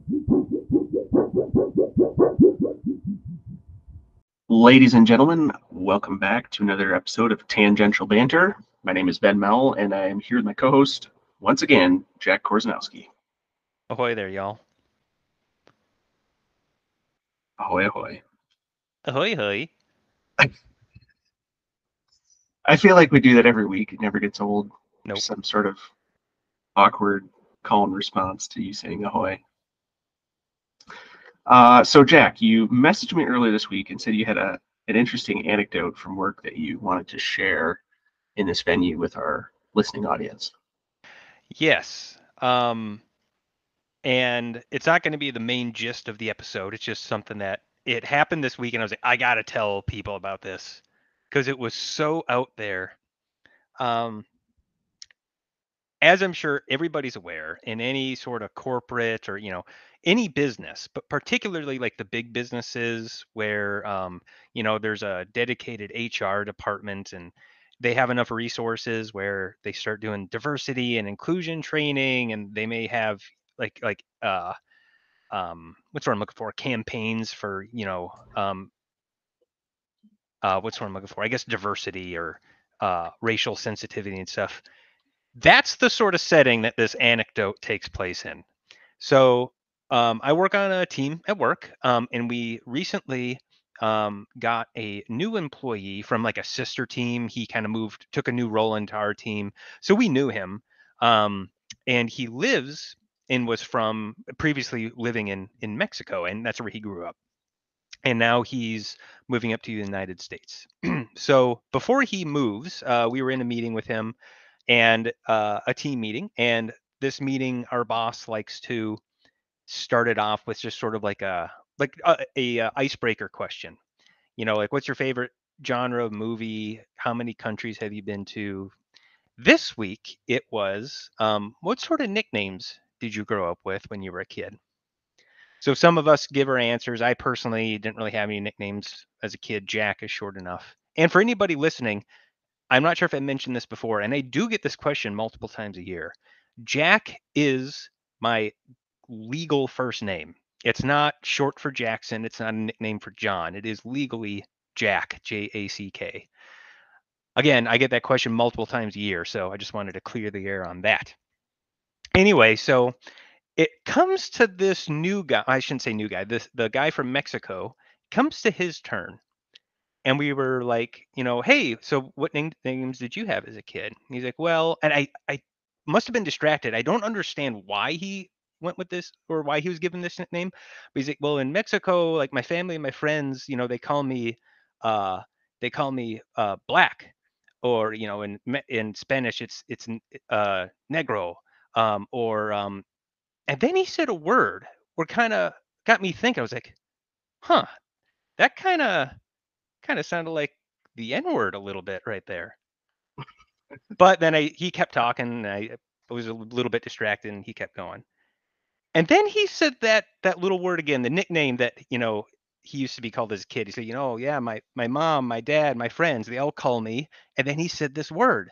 Ladies and gentlemen, welcome back to another episode of Tangential Banter. My name is Ben Mell, and I am here with my co-host, once again, Jack Korzanowski. Ahoy there, y'all. Ahoy, ahoy. Ahoy, hoy. I feel like we do that every week. It never gets old. There's Nope. some sort of awkward call and response to you saying ahoy. So, Jack, you messaged me earlier this week and said you had an interesting anecdote from work that you wanted to share in this venue with our listening audience. Yes. And it's not going to be the main gist of the episode. It's just something that it happened this week, and I was like, I got to tell people about this because it was so out there. Um, as I'm sure everybody's aware, in any sort of corporate or any business, but particularly like the big businesses where there's a dedicated HR department and they have enough resources where they start doing diversity and inclusion training, and they may have what's what I'm looking for, campaigns for what's what I'm looking for, I guess diversity or racial sensitivity and stuff. That's the sort of setting that this anecdote takes place in. So I work on a team at work, and we recently got a new employee from like a sister team. He kind of took a new role into our team. So we knew him. Um, and he lives and was from previously living in Mexico, and that's where he grew up. And now he's moving up to the United States. So before he moves, we were in a meeting with him and a team meeting. And this meeting, our boss likes to start it off with just sort of like a icebreaker question. Like what's your favorite genre of movie? How many countries have you been to? This week it was what sort of nicknames did you grow up with when you were a kid? So some of us give our answers. I personally didn't really have any nicknames as a kid. Jack is short enough. And for anybody listening, I'm not sure if I mentioned this before, and I do get this question multiple times a year. Jack is my legal first name. It's not short for Jackson. It's not a nickname for John. It is legally Jack, Jack. Again, I get that question multiple times a year, so I just wanted to clear the air on that. Anyway, so it comes to this new guy. I shouldn't say new guy. The guy from Mexico comes to his turn, and we were like, hey, so what names did you have as a kid? And he's like, well, and I must have been distracted. I don't understand why he went with this or why he was given this nickname. But he's like, well, in Mexico, like my family and my friends, uh, they call me black, or in Spanish, it's negro, or and then he said a word where kind of got me thinking. I was like, huh, that kind of sounded like the N word a little bit right there. But then he kept talking. And I was a little bit distracted, and he kept going. And then he said that little word again, the nickname that he used to be called as a kid. He said, yeah, my mom, my dad, my friends, they all call me. And then he said this word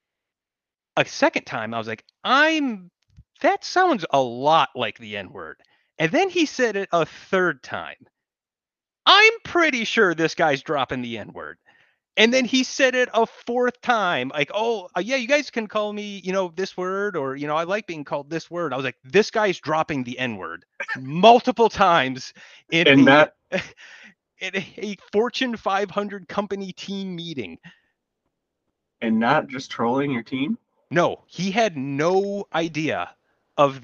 a second time. I was like, that sounds a lot like the N word. And then he said it a third time. I'm pretty sure this guy's dropping the N word. And then he said it a fourth time, like, oh, yeah, you guys can call me, this word, or, I like being called this word. I was like, this guy's dropping the N word multiple times in And a not in a Fortune 500 company team meeting. and not just trolling your team. No, he had no idea of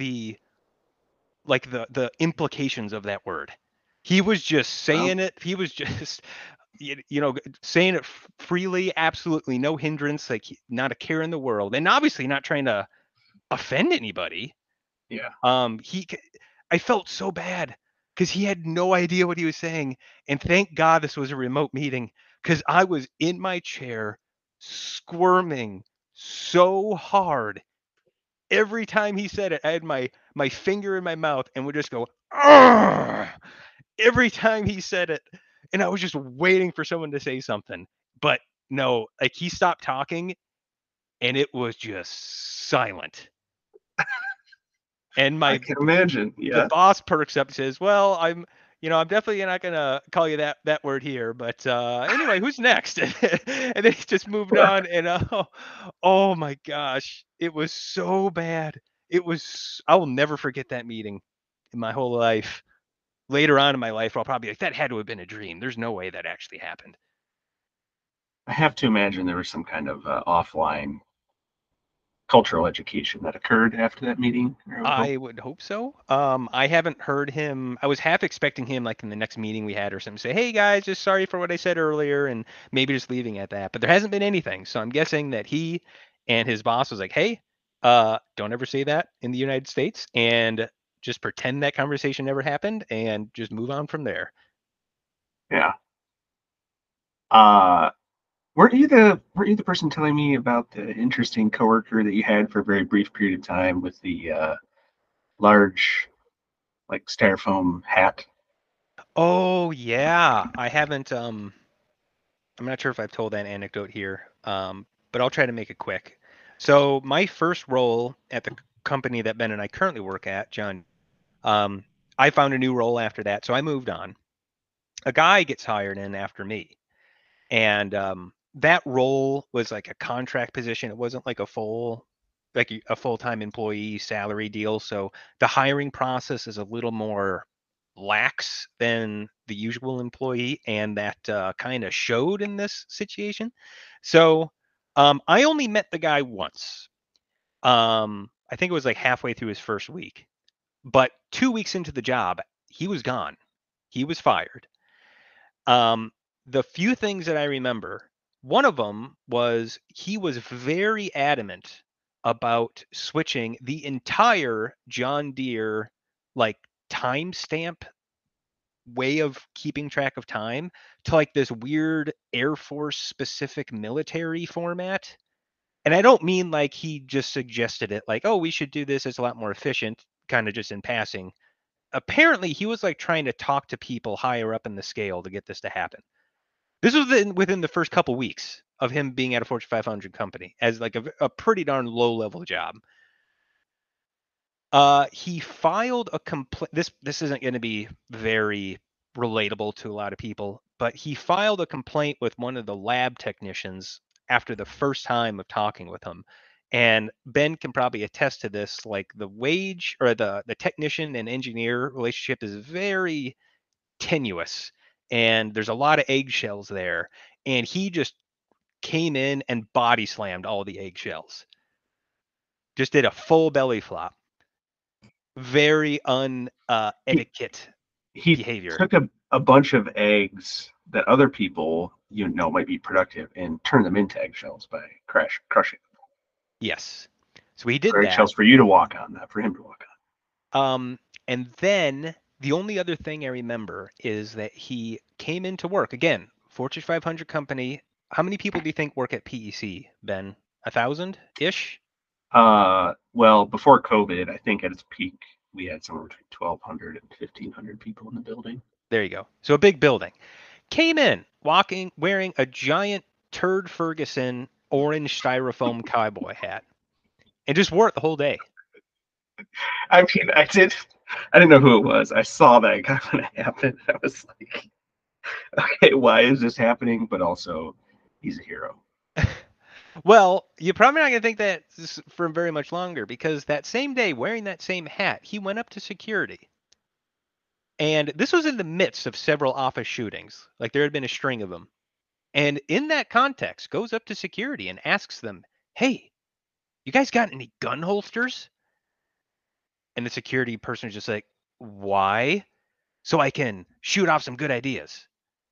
the implications of that word. He was just Well, saying it. He was just saying it freely, absolutely no hindrance, like not a care in the world, and obviously not trying to offend anybody. yeah. He, I felt so bad because he had no idea what he was saying, and thank God this was a remote meeting because I was in my chair squirming so hard. Every time he said it, I had my finger in my mouth and would just go, "Argh!" Every time he said it, and I was just waiting for someone to say something. But no, like he stopped talking and it was just silent. And I my can imagine. the Yeah. boss perks up and says, "Well, I'm definitely not gonna call you that word here, but anyway, who's next?" And then he just moved on, and oh my gosh, it was so bad. I will never forget that meeting in my whole life. Later on in my life, I'll probably be like, that had to have been a dream. There's no way that actually happened. I have to imagine there was some kind of offline cultural education that occurred after that meeting. I would hope. I would hope so. I haven't heard him. I was half expecting him, like in the next meeting we had or something, say, "Hey guys, just sorry for what I said earlier," and maybe just leaving at that. But there hasn't been anything, so I'm guessing that he and his boss was like, "Hey, don't ever say that in the United States, and just pretend that conversation never happened, and just move on from there." Yeah. Uh, weren't you the person telling me about the interesting coworker that you had for a very brief period of time with the large like styrofoam hat? Oh yeah, I haven't. I'm not sure if I've told that anecdote here, but I'll try to make it quick. So my first role at the company that Ben and I currently work at, John, um, I found a new role after that, so I moved on. A guy gets hired in after me, and that role was like a contract position. It wasn't like a full-time employee salary deal. So the hiring process is a little more lax than the usual employee, and that kind of showed in this situation. So I only met the guy once. I think it was like halfway through his first week, but 2 weeks into the job, he was gone. He was fired. Um, the few things that I remember, one of them was he was very adamant about switching the entire John Deere like timestamp way of keeping track of time to like this weird Air Force specific military format. And I don't mean like he just suggested it like, oh, we should do this. It's a lot more efficient, kind of just in passing. Apparently, he was like trying to talk to people higher up in the scale to get this to happen. This was within the first couple weeks of him being at a Fortune 500 company as like a pretty darn low level job. He filed a complaint. This isn't going to be very relatable to a lot of people, but he filed a complaint with one of the lab technicians after the first time of talking with him. And Ben can probably attest to this. Like the wage or the technician and engineer relationship is very tenuous, and there's a lot of eggshells there. And he just came in and body slammed all the eggshells. Just did a full belly flop. Very He etiquette he behavior. took a bunch of eggs that other people might be productive and turned them into eggshells by crushing them. Yes. So he did For that. eggshells for you to walk on, not for him to walk And then the only other thing I remember is that he came into work again, Fortune 500 company. How many people do you think work at PEC, Ben? 1,000 ish? on. Well, before COVID, I think at its peak we had somewhere between 1,200 and 1,500 people in the building. There you go. So a big building. Came in walking, wearing a giant Turd Ferguson orange styrofoam cowboy hat, and just wore it the whole day. I mean, I didn't know who it was. I saw that guy when it happened. I was like, okay, why is this happening? But also, he's a hero. Well, you're probably not going to think that for very much longer because that same day, wearing that same hat, he went up to security. And this was in the midst of several office shootings. Like there had been a string of them. And in that context, goes up to security and asks them, "Hey, you guys got any gun holsters?" And the security person is just like, "Why?" "So I can shoot off some good ideas."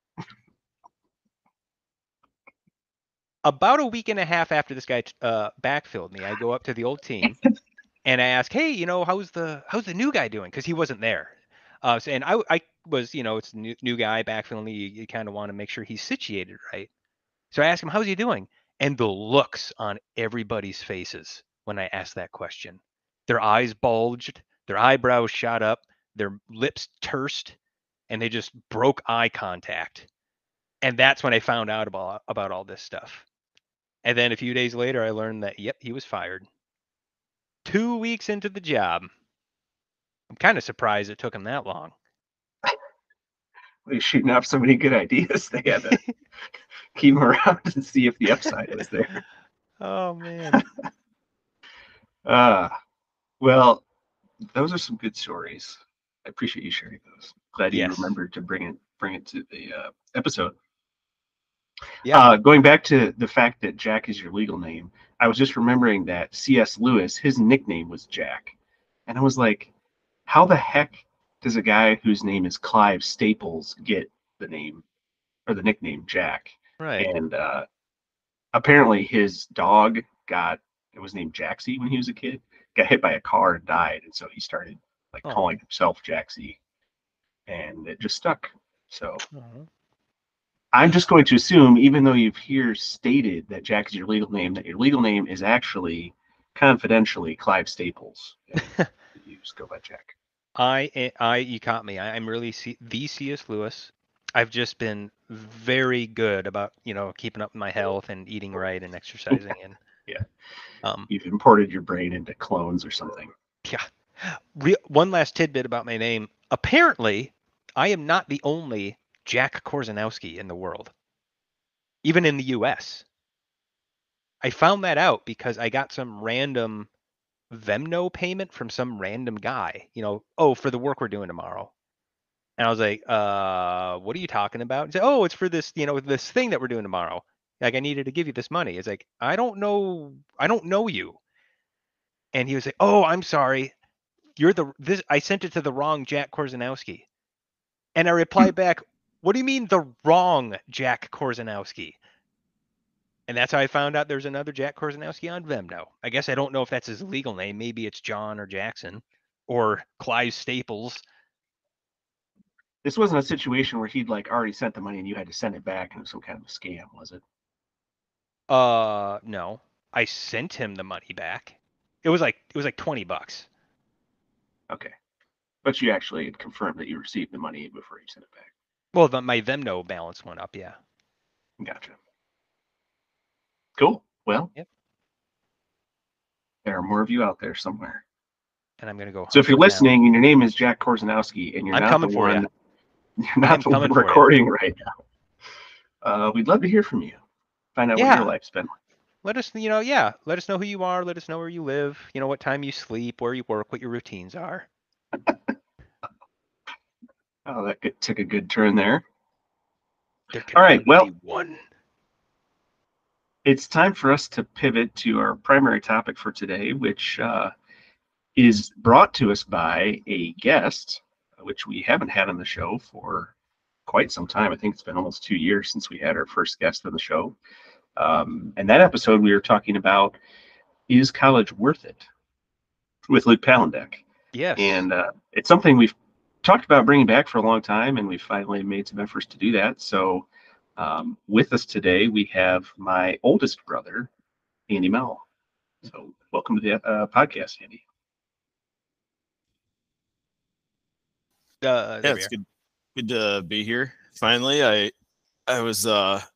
About a week and a half after this guy backfilled me, I go up to the old team and I ask, "Hey, how's the new guy doing?" Because he wasn't there. And I was, it's a new guy backfilling me. You kind of want to make sure he's situated right. So I ask him, "How's he doing?" And the looks on everybody's faces when I asked that question, their eyes bulged, their eyebrows shot up, their lips tersed, and they just broke eye contact. And that's when I found out about all this stuff. And then a few days later, I learned that, yep, he was fired. 2 weeks into the job. I'm kind of surprised it took him that long. He's shooting off so many good ideas. They had to keep him around and see if the upside was there. Oh man. Well, those are some good stories. I appreciate you sharing those. Glad you Yes. remembered to bring it to the episode. Yeah. Going back to the fact that Jack is your legal name, I was just remembering that C.S. Lewis, his nickname was Jack. And I was like, how the heck does a guy whose name is Clive Staples get the name or the nickname Jack? Right. And apparently his dog it was named Jaxie when he was a kid, got hit by a car and died. And so he started like calling himself Jaxie, and it just stuck. So I'm just going to assume, even though you've here stated that Jack is your legal name, that your legal name is actually confidentially Clive Staples. You just go by Jack. You caught me. I'm really the C.S. Lewis. I've just been very good about, keeping up with my health and eating right and exercising. And you've imported your brain into clones or something. Yeah. One last tidbit about my name. Apparently, I am not the only Jack Korzanowski in the world, even in the U.S. I found that out because I got some random Venmo payment from some random guy, for the work we're doing tomorrow. And I was like, what are you talking about? He said, oh, it's for this, this thing that we're doing tomorrow. Like, I needed to give you this money. It's like, I don't know you. And he was like, oh, I'm sorry. I sent it to the wrong Jack Korzanowski. And I replied back, what do you mean the wrong Jack Korzanowski? And that's how I found out there's another Jack Korzanowski on Venmo. I guess I don't know if that's his legal name. Maybe it's John or Jackson or Clive Staples. This wasn't a situation where he'd like already sent the money and you had to send it back and it was some kind of a scam, was it? No. I sent him the money back. It was like $20. Okay. But you actually had confirmed that you received the money before you sent it back. Well, my Venmo balance went up, yeah. Gotcha. Cool. Well, yep. There are more of you out there somewhere. And I'm going to go. So if you're listening and your name is Jack Korzanowski and you're not the one, you're not the one recording right now, we'd love to hear from you. Find out what your life's been like. Let us, let us know who you are. Let us know where you live, what time you sleep, where you work, what your routines are. Oh, that took a good turn there. All right, well, it's time for us to pivot to our primary topic for today, which is brought to us by a guest, which we haven't had on the show for quite some time. I think it's been almost 2 years since we had our first guest on the show. And that episode we were talking about, is college worth it? With Luke Palendek. Yes. And it's something we've talked about bringing back for a long time, and we finally made some efforts to do that. So with us today, we have my oldest brother, Andy Mell. So welcome to the podcast, Andy. Yeah, it's good to be here. Finally, I was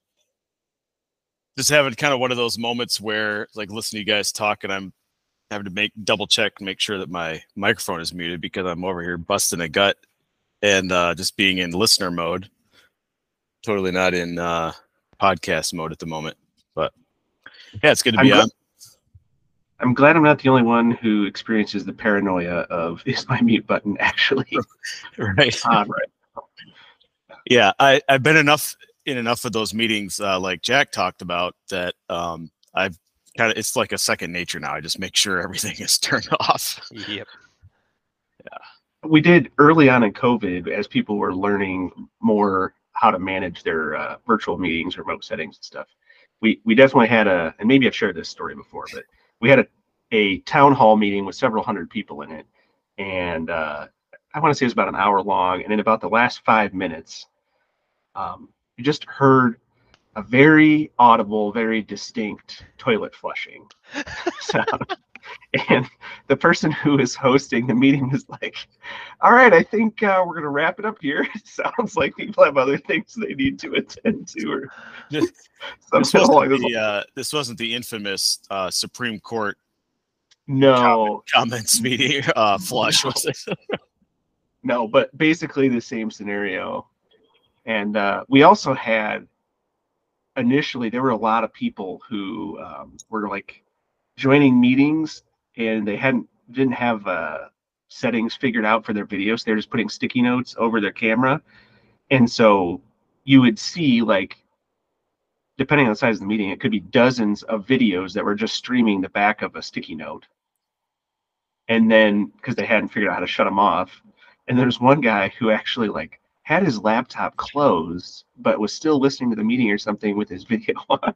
just having kind of one of those moments where, like, listening to you guys talk, and I'm having to double check and make sure that my microphone is muted because I'm over here busting a gut and just being in listener mode. Totally not in podcast mode at the moment. But yeah, it's good to be on. I'm glad I'm not the only one who experiences the paranoia of, is my mute button actually right on right? Yeah, I've been in enough of those meetings, like Jack talked about, that I've kind of, it's like a second nature now. I just make sure everything is turned off. Yep. Yeah. We did early on in COVID, as people were learning more how to manage their virtual meetings, remote settings and stuff. We definitely had and maybe I've shared this story before, but we had a town hall meeting with several hundred people in it. And I want to say it was about an hour long. And in about the last 5 minutes, you just heard a very audible, very distinct toilet flushing sound. And the person who is hosting the meeting was like, all right, I think we're going to wrap it up here. It sounds like people have other things they need to attend to. Or this wasn't the infamous Supreme Court No, comments meeting flush was it? no, but basically the same scenario. And we also had initially there were a lot of people who were like joining meetings and they didn't have settings figured out for their videos. They're just putting sticky notes over their camera, and so you would see like, depending on the size of the meeting, it could be dozens of videos that were just streaming the back of a sticky note. And then because they hadn't figured out how to shut them off, and there's one guy who actually like had his laptop closed but was still listening to the meeting or something with his video on.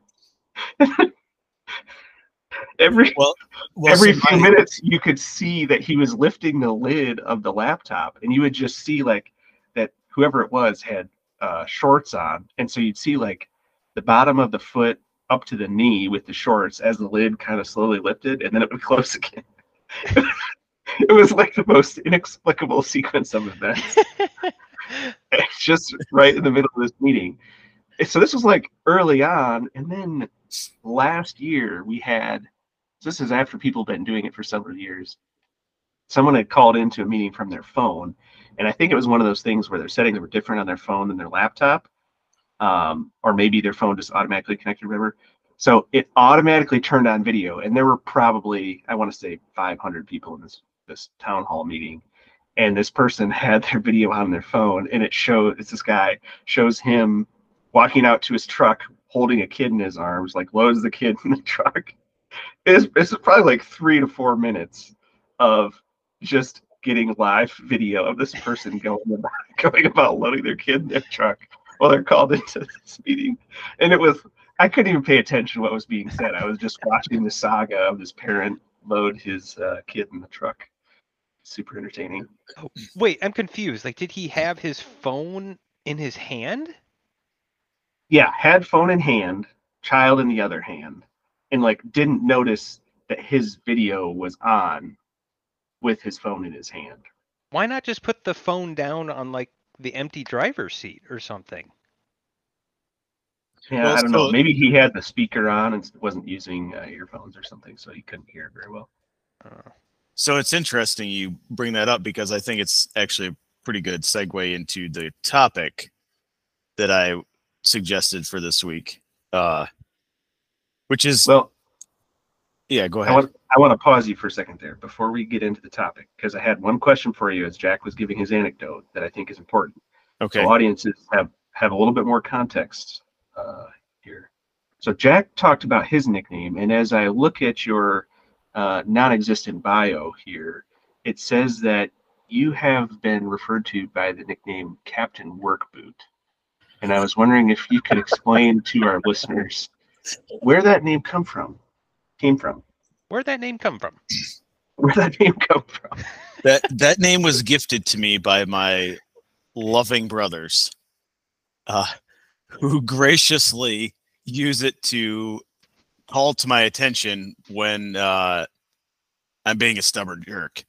every few minutes you could see that he was lifting the lid of the laptop, and you would just see like that whoever it was had shorts on, and so you'd see like the bottom of the foot up to the knee with the shorts as the lid kind of slowly lifted, and then it would close again. It was like the most inexplicable sequence of events. It's just right in the middle of this meeting. So this was like early on, and then last year we had, this is after people have been doing it for several years, someone had called into a meeting from their phone, and I think it was one of those things where their settings were different on their phone than their laptop, or maybe their phone just automatically connected, whatever. So it automatically turned on video, and there were probably, I want to say 500 people in this town hall meeting, and this person had their video on their phone, and it's this guy shows him walking out to his truck holding a kid in his arms, like loads the kid in the truck. It's probably like 3 to 4 minutes of just getting live video of this person going about loading their kid in their truck while they're called into this meeting. And I couldn't even pay attention to what was being said. I was just watching the saga of this parent load his kid in the truck. Super entertaining. Oh, wait, I'm confused. Like, did he have his phone in his hand? Yeah, had phone in hand, child in the other hand, and like didn't notice that his video was on with his phone in his hand. Why not just put the phone down on like the empty driver's seat or something? Yeah, I don't know. Maybe he had the speaker on and wasn't using earphones or something, so he couldn't hear it very well. So it's interesting you bring that up, because I think it's actually a pretty good segue into the topic that I suggested for this week, which is, well, yeah, go ahead. I want to pause you for a second there before we get into the topic, because I had one question for you as Jack was giving his anecdote that I think is important. Okay. So audiences have a little bit more context here. So Jack talked about his nickname, and as I look at your non-existent bio here, it says that you have been referred to by the nickname Captain Workboot. And I was wondering if you could explain to our listeners where that name came from. Where'd that name come from? Where'd that name come from? That name was gifted to me by my loving brothers, who graciously use it to call to my attention when I'm being a stubborn jerk.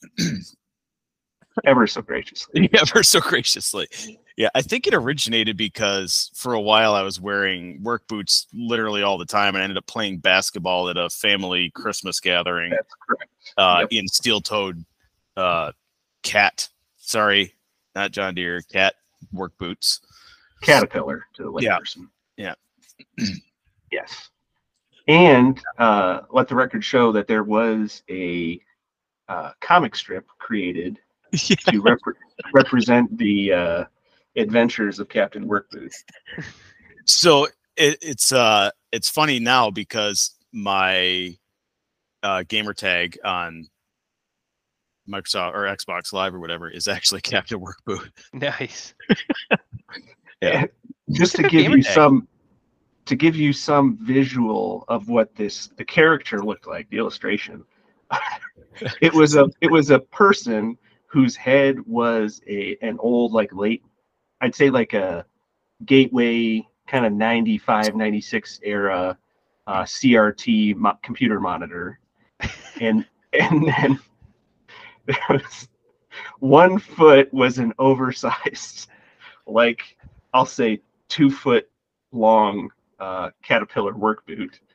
Ever so graciously. Ever so graciously. Yeah, I think it originated because for a while I was wearing work boots literally all the time, and I ended up playing basketball at a family Christmas gathering. That's correct. In steel-toed cat. Sorry, not John Deere. Cat work boots. Caterpillar to the layperson. Yeah. Yes. And let the record show that there was a comic strip created to represent the adventures of Captain Workboot. So it's funny now because my gamer tag on Microsoft or Xbox Live or whatever is actually Captain Workboot. Nice. Yeah. Just to give you some visual of what the character looked like, the illustration. It was a person whose head was an old, like late, I'd say like a Gateway kind of 95, 96 era CRT computer monitor. And then there was 1 foot was an oversized, like I'll say 2 foot long Caterpillar work boot.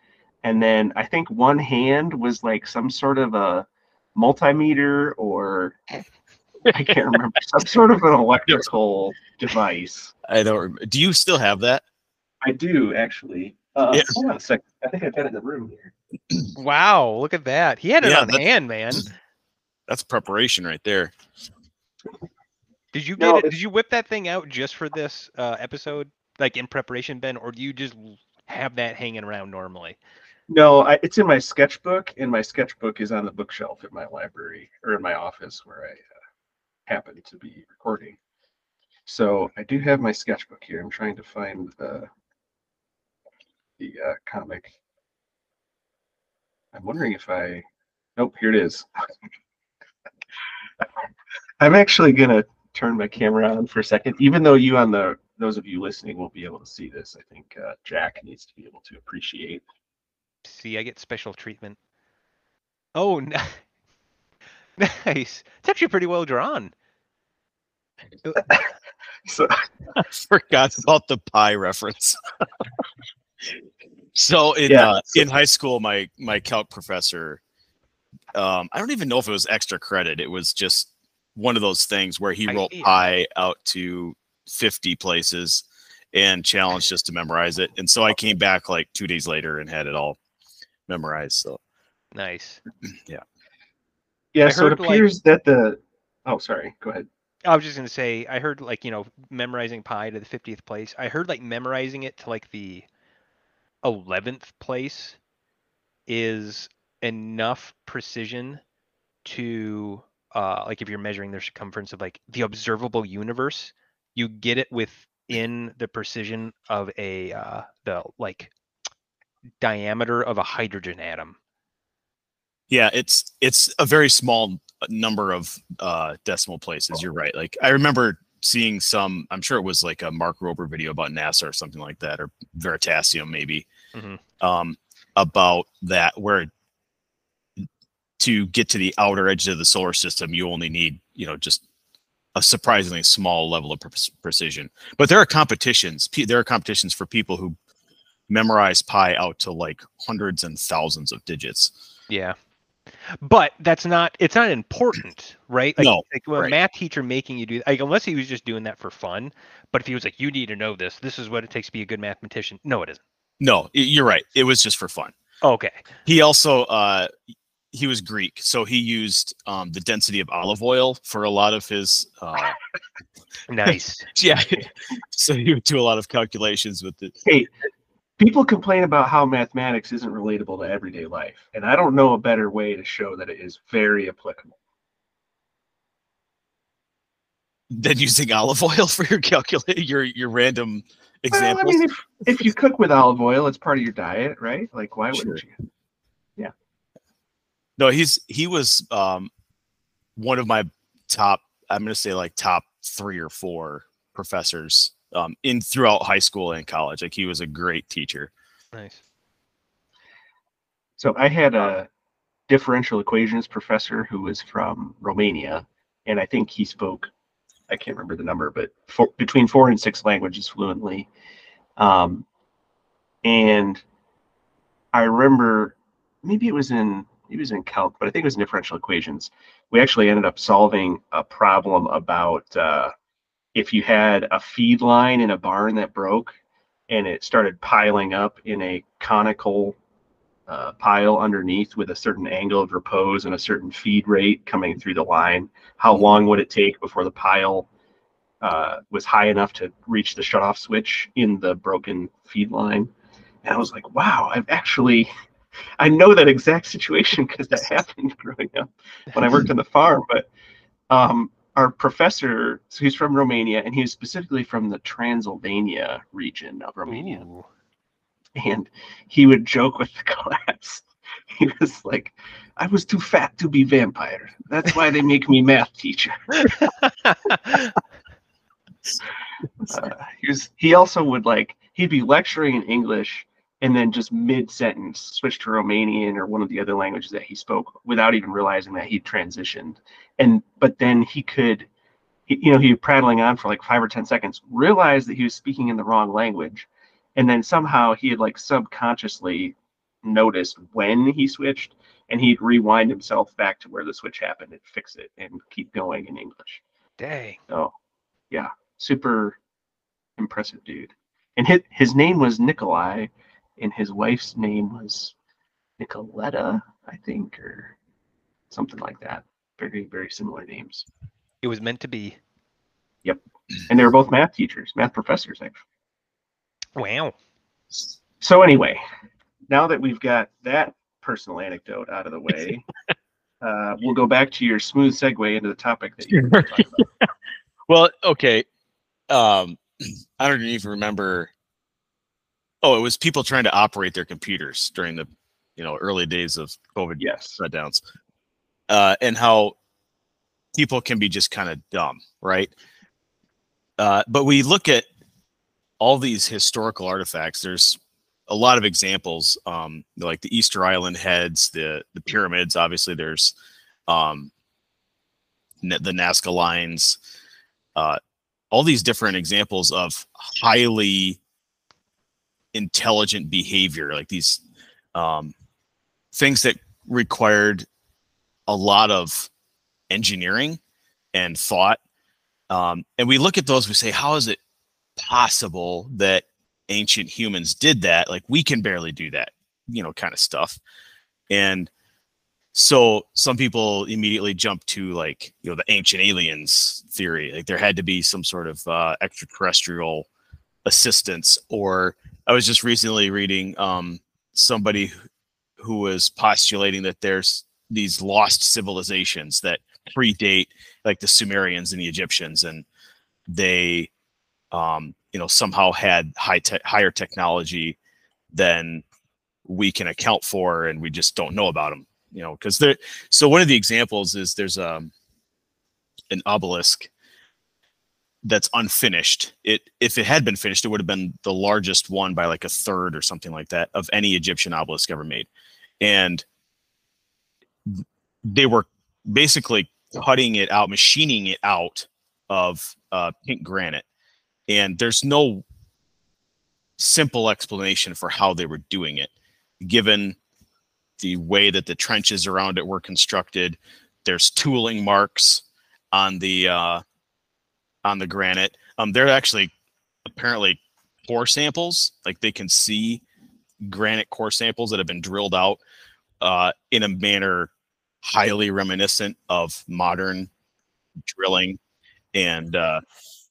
and then I think one hand was like some sort of a multimeter, or I can't remember, some sort of an electrical device. I don't. Do you still have that? I do actually. Yeah. Hold on a second. I think I've got it in the room here. Wow, look at that. He had it Yeah, on hand, man. That's preparation right there. Did you No, get it? Did you whip that thing out just for this episode, like in preparation, Ben, or do you just have that hanging around normally? No, it's in my sketchbook, and my sketchbook is on the bookshelf in my library or in my office where I happen to be recording. So I do have my sketchbook here. I'm trying to find the comic. I'm wondering if I. Nope, here it is. I'm actually gonna turn my camera on for a second, even though you on the those of you listening won't be able to see this. I think Jack needs to be able to appreciate. See, I get special treatment. Oh, nice. It's actually pretty well drawn. So I forgot about the pie reference. So in high school, my calc professor, I don't even know if it was extra credit. It was just one of those things where he wrote pi out to 50 places and challenged us to memorize it. And so I came back like 2 days later and had it all memorized. So nice. Yeah. So it appears that the. Oh, sorry. Go ahead. I was just gonna say, I heard like, memorizing pi to the 50th place. I heard like memorizing it to like the 11th place is enough precision to like if you're measuring the circumference of like the observable universe, you get it within the precision of the like diameter of a hydrogen atom. Yeah, it's a very small number of decimal places. You're right. Like I remember seeing some, I'm sure it was like a Mark Rober video about NASA or something like that, or Veritasium maybe, about that, where to get to the outer edge of the solar system, you only need, just a surprisingly small level of precision. But there are competitions. There are competitions for people who memorize pi out to like hundreds and thousands of digits. Yeah. But it's not important, right? Like, no, a math teacher making you do, like, unless he was just doing that for fun. But if he was like, you need to know this, this is what it takes to be a good mathematician. No, it isn't. No, you're right. It was just for fun. Okay. He also, he was Greek, so he used the density of olive oil for a lot of his. Nice. Yeah. So he would do a lot of calculations with it. Hey, people complain about how mathematics isn't relatable to everyday life, and I don't know a better way to show that it is very applicable than using olive oil for your your random examples. Well, I mean, if you cook with olive oil, it's part of your diet, right? Like, why wouldn't you? Yeah. No, he was one of my top, I'm going to say like top 3 or 4 professors in throughout high school and college. Like he was a great teacher. Nice. So I had a differential equations professor who was from Romania, and I think he spoke, I can't remember the number, but between 4 and 6 languages fluently. And I remember maybe it was in calc, but I think it was in differential equations. We actually ended up solving a problem about if you had a feed line in a barn that broke and it started piling up in a conical pile underneath with a certain angle of repose and a certain feed rate coming through the line, how long would it take before the pile was high enough to reach the shutoff switch in the broken feed line? And I was like, wow, I know that exact situation because that happened growing up when I worked on the farm. But our professor, so he's from Romania, and he was specifically from the Transylvania region of Romania. Ooh. And he would joke with the class. He was like, I was too fat to be vampire. That's why they make me math teacher. He also would he'd be lecturing in English and then just mid-sentence switch to Romanian or one of the other languages that he spoke without even realizing that he'd transitioned. But then he'd be prattling on for like 5 or 10 seconds, realize that he was speaking in the wrong language, and then somehow he had subconsciously notice when he switched, and he'd rewind himself back to where the switch happened and fix it and keep going in English. Dang. So, yeah, super impressive dude. And his name was Nikolai, and his wife's name was Nicoletta, I think, or something like that. Very, very similar names. It was meant to be. Yep. And they were both math teachers, math professors, actually. Wow. So anyway, now that we've got that personal anecdote out of the way, we'll go back to your smooth segue into the topic that you're talking about. Well, okay. I don't even remember. Oh, it was people trying to operate their computers during the, early days of COVID Yes. shutdowns, and how people can be just kind of dumb, right? But we look at all these historical artifacts. There's a lot of examples, like the Easter Island heads, the pyramids. Obviously, there's the Nazca lines. All these different examples of highly intelligent behavior, like these things that required a lot of engineering and thought. And we look at those, we say, how is it possible that ancient humans did that? Like, we can barely do that, kind of stuff. And so some people immediately jump to, like, the ancient aliens theory. Like, there had to be some sort of extraterrestrial assistance. Or I was just recently reading somebody who was postulating that there's these lost civilizations that predate, like, the Sumerians and the Egyptians, and they somehow had higher technology than we can account for, and we just don't know about them. Because so one of the examples is there's an obelisk that's unfinished. If it had been finished, it would have been the largest one by like a third or something like that of any Egyptian obelisk ever made. And they were basically cutting it out, machining it out of pink granite. And there's no simple explanation for how they were doing it, given the way that the trenches around it were constructed. There's tooling marks on the granite. They're actually apparently core samples. Like, they can see granite core samples that have been drilled out in a manner highly reminiscent of modern drilling. And that.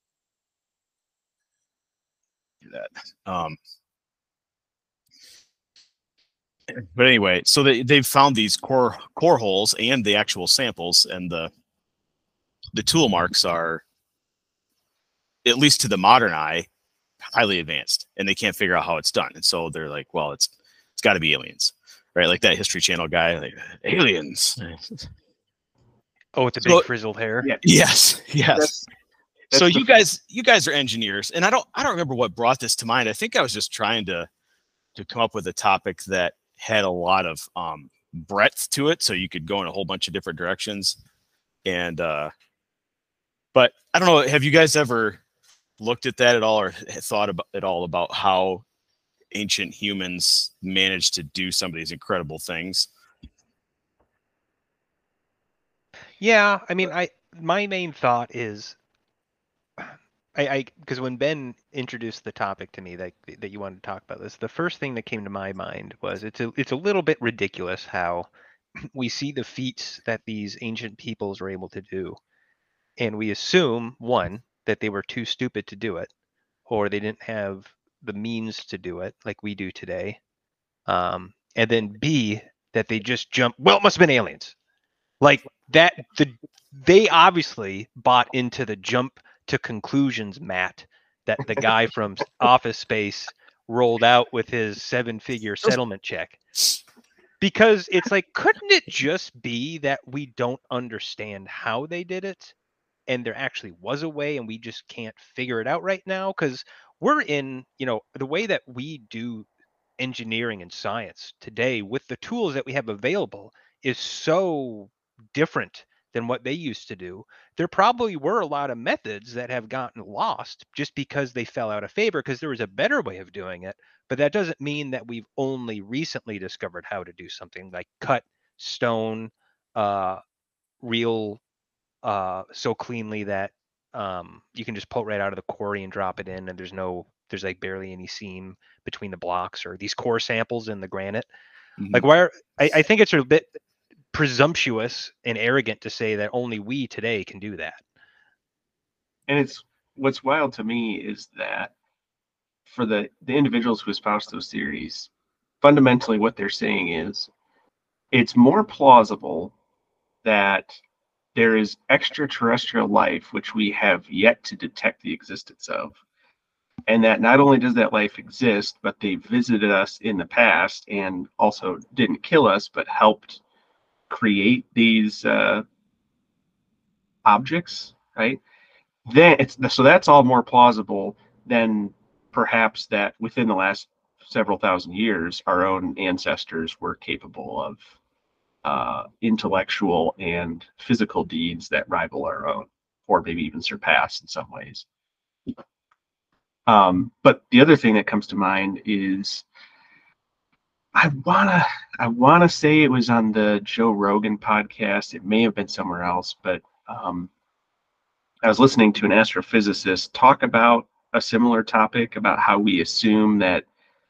But anyway, so they've found these core holes and the actual samples, and the tool marks are, at least to the modern eye, highly advanced, and they can't figure out how it's done. And so they're like, well, it's got to be aliens, right? Like that History Channel guy, like, aliens. Oh, it's a big frizzled hair. Yeah. Yes. That's So you guys are engineers, and I don't remember what brought this to mind. I think I was just trying to come up with a topic that had a lot of breadth to it, so you could go in a whole bunch of different directions. And but I don't know, have you guys ever looked at that at all, or thought about how ancient humans managed to do some of these incredible things? Yeah, I mean, my main thought is, because when Ben introduced the topic to me, that you wanted to talk about this, the first thing that came to my mind was it's a little bit ridiculous how we see the feats that these ancient peoples were able to do, and we assume, one, that they were too stupid to do it, or they didn't have the means to do it like we do today, and then B, that they just jumped. Well, it must have been aliens. Like that, they obviously bought into the jump to conclusions, Matt, that the guy from Office Space rolled out with his 7-figure settlement check. Because it's like, couldn't it just be that we don't understand how they did it, and there actually was a way and we just can't figure it out right now? Because we're in, the way that we do engineering and science today with the tools that we have available is so different than what they used to do, there probably were a lot of methods that have gotten lost just because they fell out of favor because there was a better way of doing it. But that doesn't mean that we've only recently discovered how to do something like cut stone real so cleanly that you can just pull it right out of the quarry and drop it in, and there's like barely any seam between the blocks, or these core samples in the granite. Like, I think it's a bit presumptuous and arrogant to say that only we today can do that. And it's what's wild to me is that for the individuals who espouse those theories, fundamentally what they're saying is it's more plausible that there is extraterrestrial life which we have yet to detect the existence of, and that not only does that life exist, but they visited us in the past and also didn't kill us but helped create these objects, right? Then so that's all more plausible than perhaps that within the last several thousand years our own ancestors were capable of intellectual and physical deeds that rival our own, or maybe even surpass in some ways. But the other thing that comes to mind is I wanna say it was on the Joe Rogan podcast. It may have been somewhere else, but I was listening to an astrophysicist talk about a similar topic about how we assume that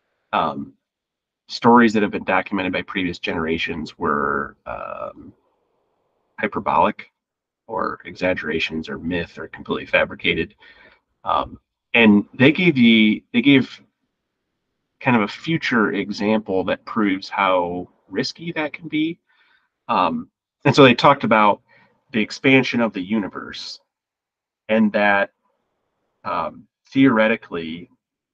stories that have been documented by previous generations were hyperbolic or exaggerations or myth or completely fabricated. And they gave kind of a future example that proves how risky that can be. And so they talked about the expansion of the universe, and that theoretically,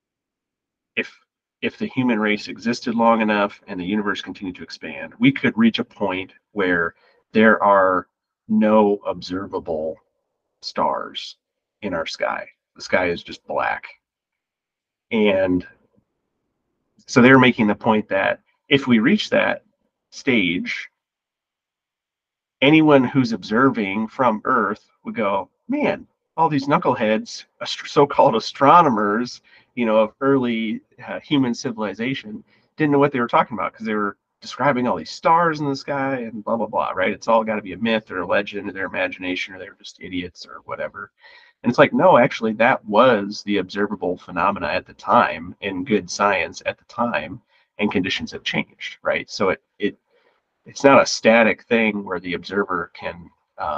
if the human race existed long enough and the universe continued to expand, we could reach a point where there are no observable stars in our sky. The sky is just black. And so they're making the point that if we reach that stage, anyone who's observing from Earth would go, man, all these knuckleheads, so-called astronomers, of early human civilization, didn't know what they were talking about because they were describing all these stars in the sky and blah, blah, blah, right? It's all got to be a myth or a legend or their imagination, or they were just idiots or whatever. And it's like, no, actually, that was the observable phenomena at the time in good science at the time, and conditions have changed, right? So it's not a static thing where the observer can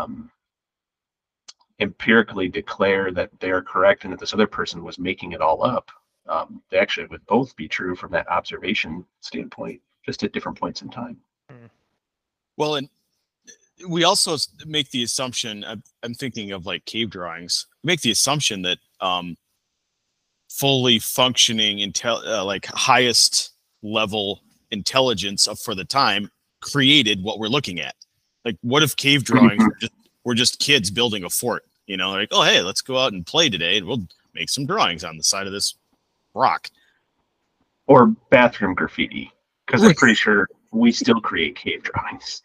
empirically declare that they're correct and that this other person was making it all up. They actually would both be true from that observation standpoint, just at different points in time. Well, and we also make the assumption, I'm thinking of like cave drawings, make the assumption that fully functioning like highest level intelligence for the time created what we're looking at. Like, what if cave drawings were just kids building a fort? Like, oh, hey, let's go out and play today, and we'll make some drawings on the side of this rock. Or bathroom graffiti, because I'm pretty sure we still create cave drawings.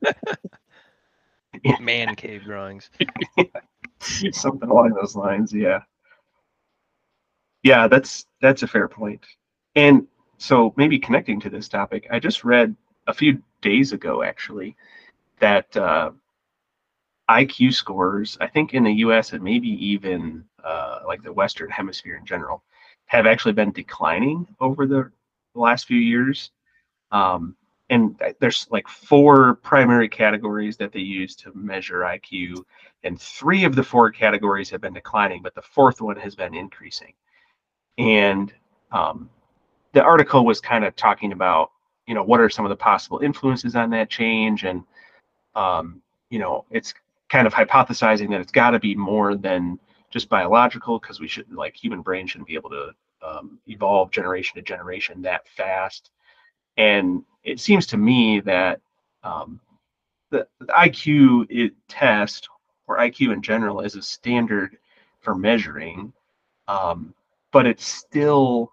Man cave drawings. Something along those lines, yeah. Yeah, that's a fair point. And so maybe connecting to this topic, I just read a few days ago, actually, that IQ scores, I think in the US and maybe even like the Western Hemisphere in general, have actually been declining over the last few years. And there's like 4 primary categories that they use to measure IQ, and 3 of the 4 categories have been declining, but the 4th one has been increasing. And the article was kind of talking about, what are some of the possible influences on that change, and it's kind of hypothesizing that it's got to be more than just biological, because we should, like, human brain shouldn't be able to evolve generation to generation that fast. And it seems to me that the IQ test, or IQ in general, is a standard for measuring, but it still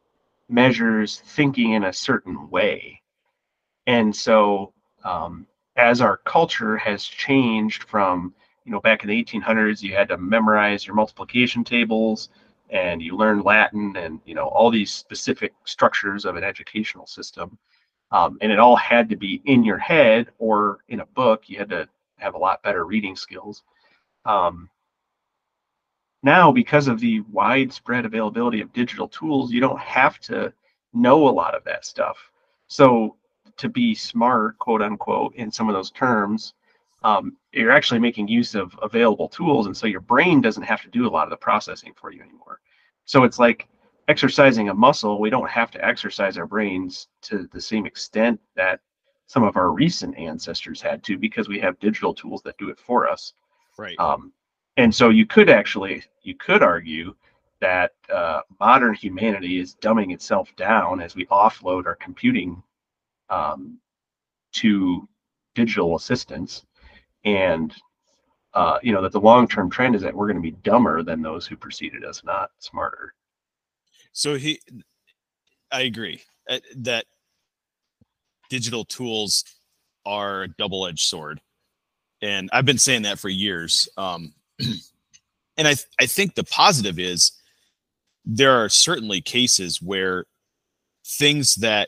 measures thinking in a certain way. And so as our culture has changed from, back in the 1800s, you had to memorize your multiplication tables and you learned Latin and, all these specific structures of an educational system. And it all had to be in your head or in a book. You had to have a lot better reading skills. Um, Now, because of the widespread availability of digital tools, you don't have to know a lot of that stuff. So, to be smart, quote unquote, in some of those terms, you're actually making use of available tools. And so your brain doesn't have to do a lot of the processing for you anymore. So, it's like exercising a muscle. We don't have to exercise our brains to the same extent that some of our recent ancestors had to because we have digital tools that do it for us. Right. And so you could argue that modern humanity is dumbing itself down as we offload our computing um, to digital assistants, and that the long-term trend is that we're going to be dumber than those who preceded us, not smarter. So I agree that digital tools are a double-edged sword, and I've been saying that for years. And I think the positive is there are certainly cases where things that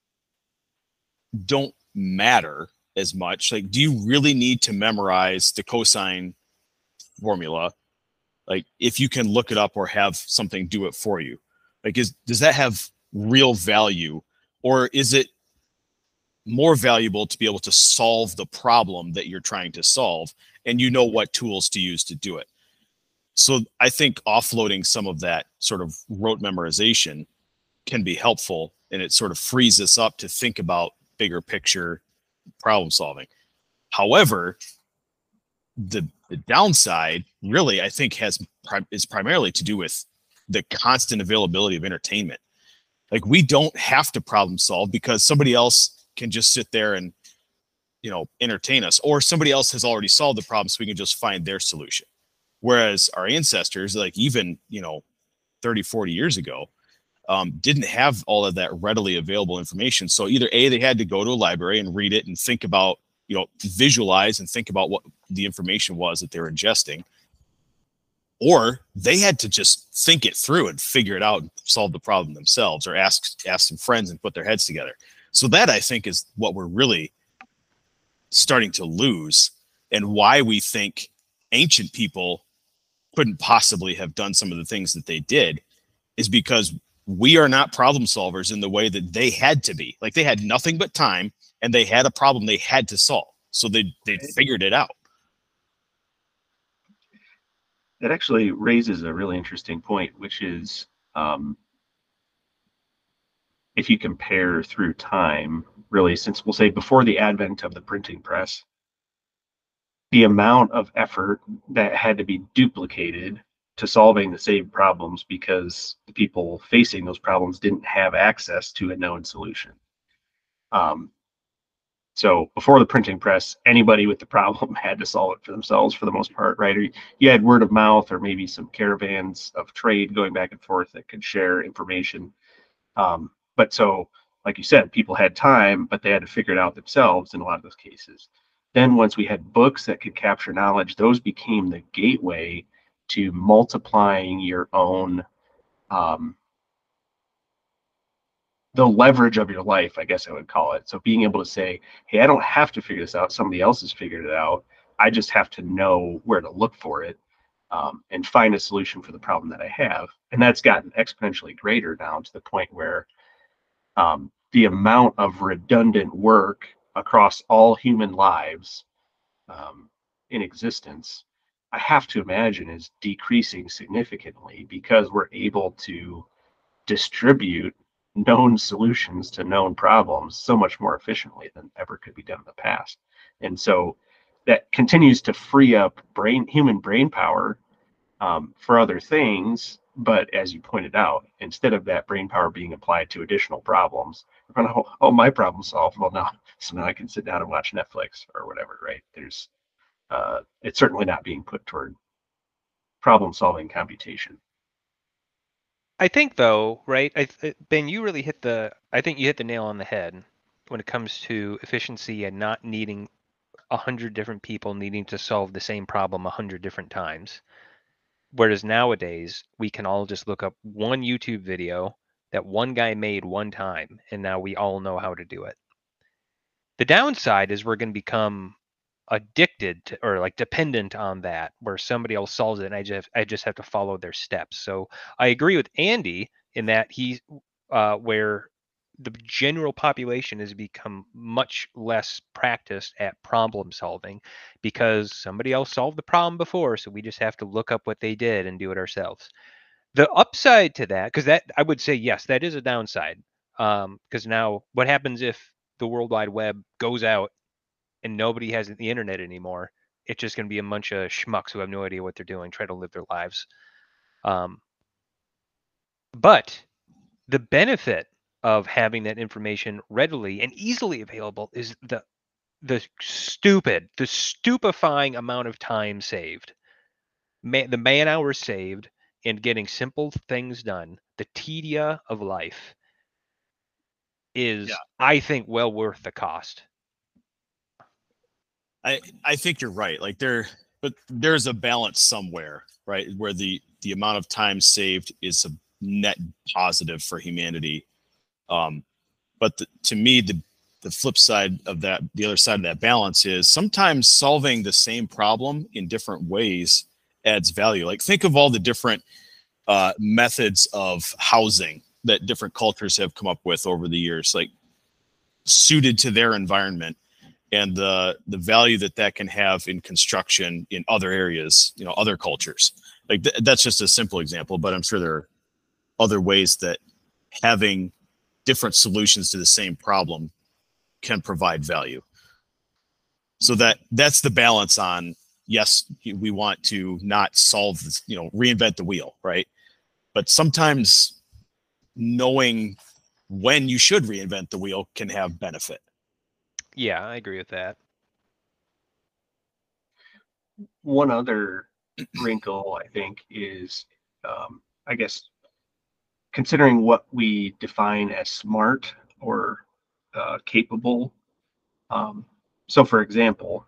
don't matter as much, like, do you really need to memorize the cosine formula? Like, if you can look it up or have something do it for you, like, does that have real value, or is it more valuable to be able to solve the problem that you're trying to solve and you know what tools to use to do it? So I think offloading some of that sort of rote memorization can be helpful, and it sort of frees us up to think about bigger picture problem solving. However, the downside really, I think, is primarily to do with the constant availability of entertainment. Like, we don't have to problem solve because somebody else can just sit there and, entertain us, or somebody else has already solved the problem, so we can just find their solution. Whereas our ancestors, like, even 30, 40 years ago, didn't have all of that readily available information. So either they had to go to a library and read it and think about, visualize and think about what the information was that they were ingesting, or they had to just think it through and figure it out and solve the problem themselves, or ask some friends and put their heads together. So that, I think, is what we're really starting to lose, and why we think ancient people couldn't possibly have done some of the things that they did, is because we are not problem solvers in the way that they had to be. Like, they had nothing but time and they had a problem they had to solve. So they figured it out. That actually raises a really interesting point, which is if you compare through time, really, since we'll say before the advent of the printing press, the amount of effort that had to be duplicated to solving the same problems because the people facing those problems didn't have access to a known solution. So before the printing press, anybody with the problem had to solve it for themselves for the most part, right? Or you had word of mouth, or maybe some caravans of trade going back and forth that could share information. But so, like you said, people had time, but they had to figure it out themselves in a lot of those cases. Then once we had books that could capture knowledge, those became the gateway to multiplying your own, the leverage of your life, I guess I would call it. So being able to say, hey, I don't have to figure this out. Somebody else has figured it out. I just have to know where to look for it, and find a solution for the problem that I have. And that's gotten exponentially greater now, to the point where the amount of redundant work across all human lives in existence, I have to imagine, is decreasing significantly because we're able to distribute known solutions to known problems so much more efficiently than ever could be done in the past. And so that continues to free up human brain power for other things. But as you pointed out, instead of that brain power being applied to additional problems, we're going to, oh, my problem solved. Well, now, so now I can sit down and watch Netflix or whatever, right? It's certainly not being put toward problem solving computation. I think, though, right? Ben, you really I think you hit the nail on the head when it comes to efficiency and not needing 100 different people needing to solve the same problem 100 different times. Whereas nowadays, we can all just look up one YouTube video that one guy made one time, and now we all know how to do it. The downside is we're going to become addicted to, or like dependent on that, where somebody else solves it and I just have to follow their steps. So I agree with Andy in that he where the general population has become much less practiced at problem solving because somebody else solved the problem before, so we just have to look up what they did and do it ourselves. The upside to that, because that I would say yes, that is a downside, because now what happens if the World Wide Web goes out and nobody has the internet anymore? It's just going to be a bunch of schmucks who have no idea what they're doing, try to live their lives. But the benefit of having that information readily and easily available is the stupefying amount of time saved, the man hours saved in getting simple things done. The tedium of life is, I think, well worth the cost. I think you're right. Like but there's a balance somewhere, right? Where the amount of time saved is a net positive for humanity. But to me, the flip side of that, the other side of that balance is sometimes solving the same problem in different ways adds value. Like think of all the different methods of housing that different cultures have come up with over the years, like suited to their environment, and the value that can have in construction in other areas, other cultures. Like that's just a simple example, but I'm sure there are other ways that having different solutions to the same problem can provide value. So that's the balance on, yes, we want to not solve this, reinvent the wheel, right? But sometimes knowing when you should reinvent the wheel can have benefit. Yeah, I agree with that. One other wrinkle, I think, is, I guess, considering what we define as smart or capable. So, for example,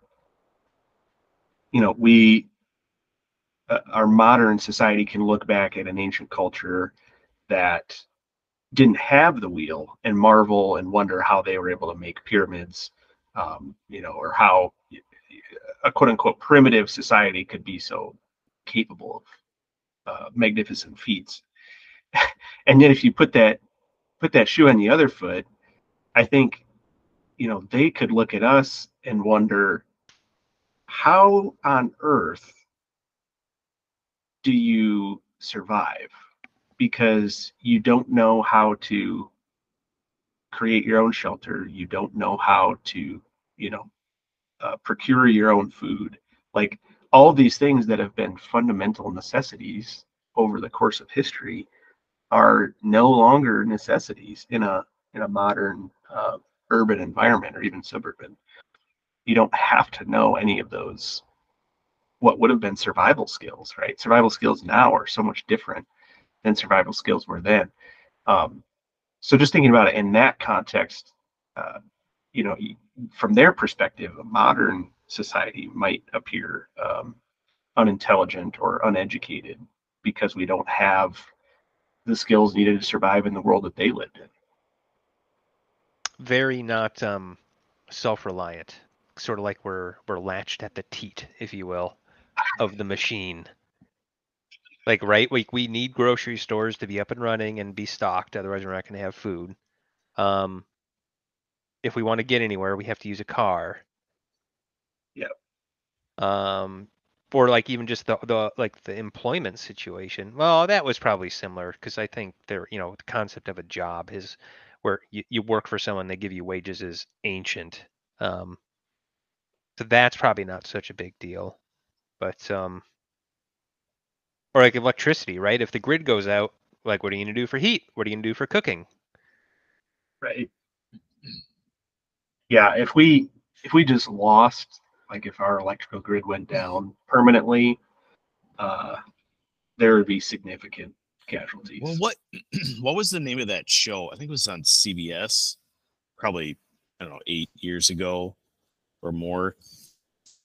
our modern society can look back at an ancient culture that didn't have the wheel and marvel and wonder how they were able to make pyramids, or how a quote unquote primitive society could be so capable of magnificent feats. And then if you put that shoe on the other foot, I think, they could look at us and wonder, how on earth do you survive? Because you don't know how to create your own shelter. You don't know how to, procure your own food. Like all these things that have been fundamental necessities over the course of history are no longer necessities in a modern urban environment or even suburban. You don't have to know any of those, what would have been survival skills, right? Survival skills now are so much different than survival skills were then. So just thinking about it in that context, from their perspective, a modern society might appear unintelligent or uneducated because we don't have the skills needed to survive in the world that they lived in. Very not self-reliant, sort of like we're latched at the teat, if you will, of the machine. Like, right, we need grocery stores to be up and running and be stocked, otherwise we're not going to have food. If we want to get anywhere, we have to use a car. Yeah. Or like even just the employment situation. Well, that was probably similar because I think the concept of a job is where you work for someone, they give you wages, is ancient. So that's probably not such a big deal. But or like electricity, right? If the grid goes out, like what are you gonna do for heat? What are you gonna do for cooking? Right. Yeah, if we just lost, like if our electrical grid went down permanently, there would be significant casualties. Well, what was the name of that show? I think it was on CBS, probably, I don't know, 8 years ago or more.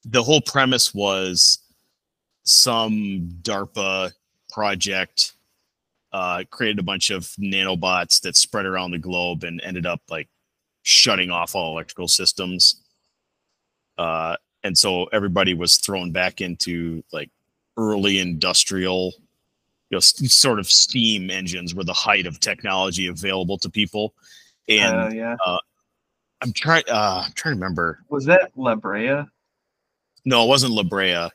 the whole premise was some DARPA project created a bunch of nanobots that spread around the globe and ended up like shutting off all electrical systems. And so everybody was thrown back into like early industrial, sort of steam engines were the height of technology available to people. And I'm trying to remember. Was that La Brea? No, it wasn't La Brea.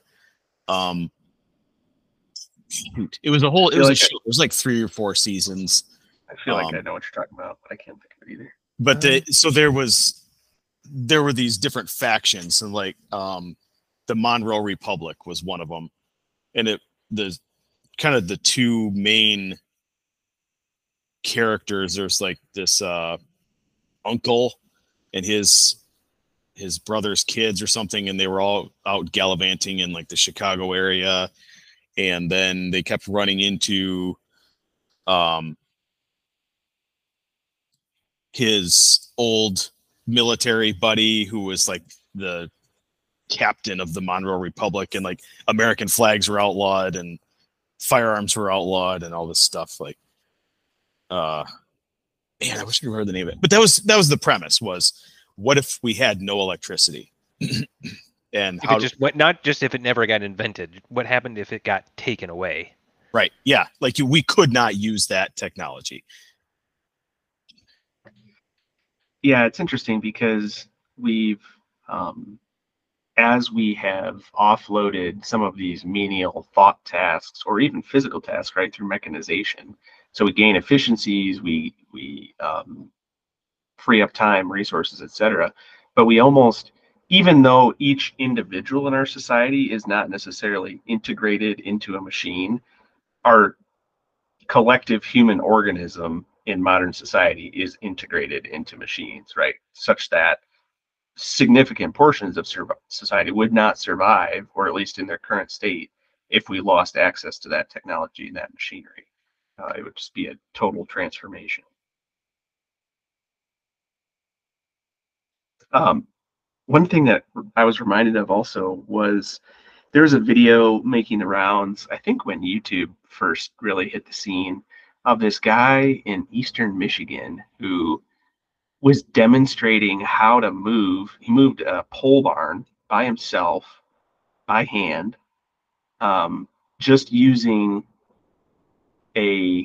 It was a whole. It was like 3 or 4 seasons. I feel like I know what you're talking about, but I can't think of it either. But so there were these different factions, and like the Monroe Republic was one of them, and the kind of the two main characters. There's like this uncle and his brother's kids or something, and they were all out gallivanting in like the Chicago area. And then they kept running into his old military buddy who was like the captain of the Monroe Republic, and like American flags were outlawed and firearms were outlawed and all this stuff. Like, man, I wish I could remember the name of it. But that was the premise, was what if we had no electricity? And how not just if it never got invented, what happened if it got taken away? Right. Yeah. Like we could not use that technology. Yeah, it's interesting because we've, as we have offloaded some of these menial thought tasks or even physical tasks, right, through mechanization. So we gain efficiencies, we free up time, resources, etc. But we almost, even though each individual in our society is not necessarily integrated into a machine, our collective human organism in modern society is integrated into machines, right? Such that significant portions of society would not survive, or at least in their current state, if we lost access to that technology and that machinery. It would just be a total transformation. One thing that I was reminded of also was there was a video making the rounds, I think when YouTube first really hit the scene, of this guy in eastern Michigan who was demonstrating how to move. He moved a pole barn by himself, by hand, just using a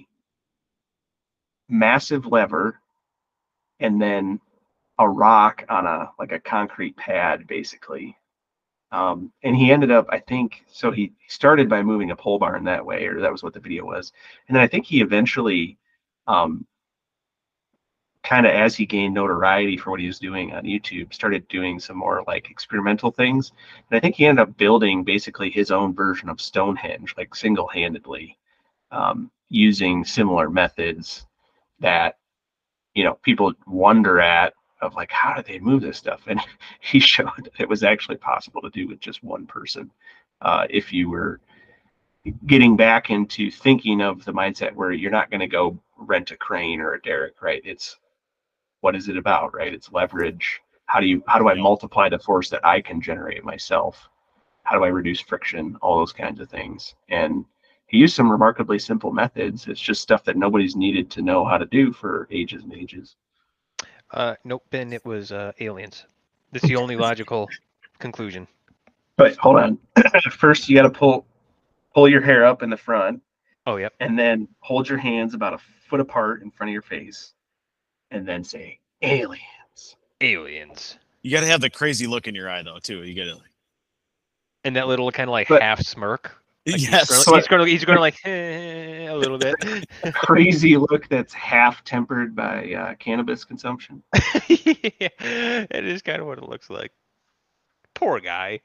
massive lever and then a rock on a concrete pad, basically. And he ended up, I think, so he started by moving a pole barn that way, or that was what the video was. And then I think he eventually, kind of as he gained notoriety for what he was doing on YouTube, started doing some more like experimental things. And I think he ended up building basically his own version of Stonehenge, like single-handedly, using similar methods that, people wonder at, of like, how did they move this stuff? And he showed that it was actually possible to do with just one person. If you were getting back into thinking of the mindset where you're not going to go rent a crane or a derrick, right? It's, what is it about, right? It's leverage. How do I multiply the force that I can generate myself? How do I reduce friction? All those kinds of things. And he used some remarkably simple methods. It's just stuff that nobody's needed to know how to do for ages and ages. Nope, Ben, it was aliens. That's the only logical conclusion. But hold on. First, you got to pull your hair up in the front. Oh, yep. And then hold your hands about a foot apart in front of your face. And then say, aliens. Aliens. You got to have the crazy look in your eye, though, too. You got to. And that little kind of like half smirk. Like yes. He's going to like a little bit. Crazy look that's half tempered by cannabis consumption. Yeah, it is kind of what it looks like. Poor guy.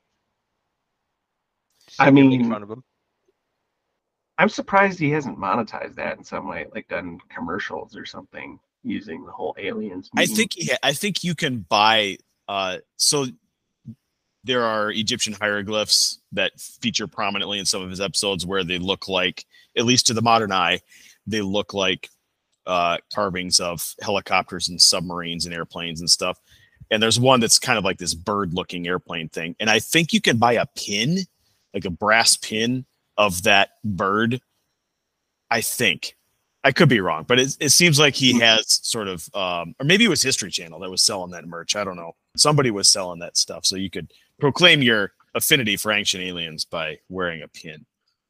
I mean, in front of him. I'm surprised he hasn't monetized that in some way, like done commercials or something using the whole aliens meme. I think you can buy. So there are Egyptian hieroglyphs that feature prominently in some of his episodes where they look like, at least to the modern eye, they look like carvings of helicopters and submarines and airplanes and stuff. And there's one that's kind of like this bird-looking airplane thing. And I think you can buy a pin, like a brass pin of that bird. I think. I could be wrong, but it seems like he has sort of, or maybe it was History Channel that was selling that merch. I don't know. Somebody was selling that stuff, so you could proclaim your affinity for ancient aliens by wearing a pin.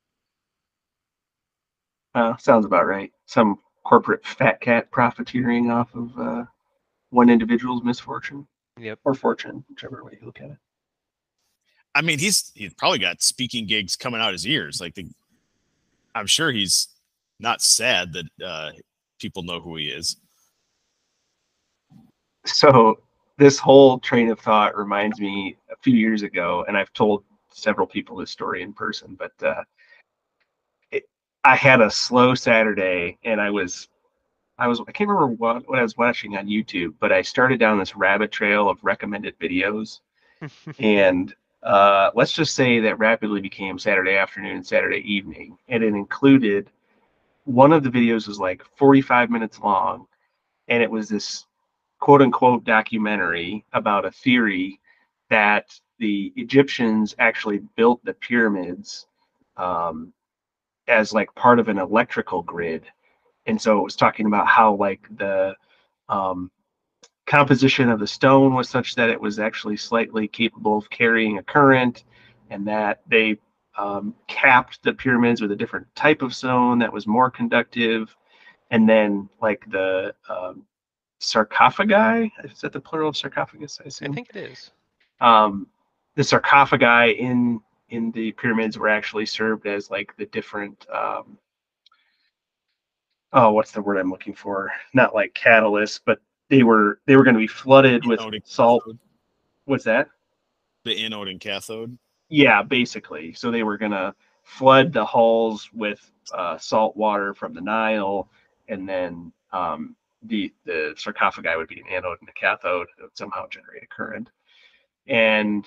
Sounds about right. Some corporate fat cat profiteering off of one individual's misfortune. Yep. Or fortune, whichever way you look at it. I mean, he's probably got speaking gigs coming out his ears. Like I'm sure he's not sad that people know who he is. So this whole train of thought reminds me a few years ago, and I've told several people this story in person, but I had a slow Saturday, and I can't remember what I was watching on YouTube, but I started down this rabbit trail of recommended videos. And let's just say that rapidly became Saturday afternoon, Saturday evening. And it included, one of the videos was like 45 minutes long. And it was this quote unquote documentary about a theory that the Egyptians actually built the pyramids as like part of an electrical grid. And so it was talking about how like the composition of the stone was such that it was actually slightly capable of carrying a current, and that they capped the pyramids with a different type of stone that was more conductive. And then like the sarcophagi, is that the plural of sarcophagus? I assume. I think it is. The sarcophagi in the pyramids were actually served as like the different what's the word I'm looking for? Not like catalysts, but they were going to be flooded with salt. Cathode. What's that? The anode and cathode. Yeah, basically. So they were going to flood the halls with salt water from the Nile, and then the sarcophagi would be an anode and a cathode. It would somehow generate a current. And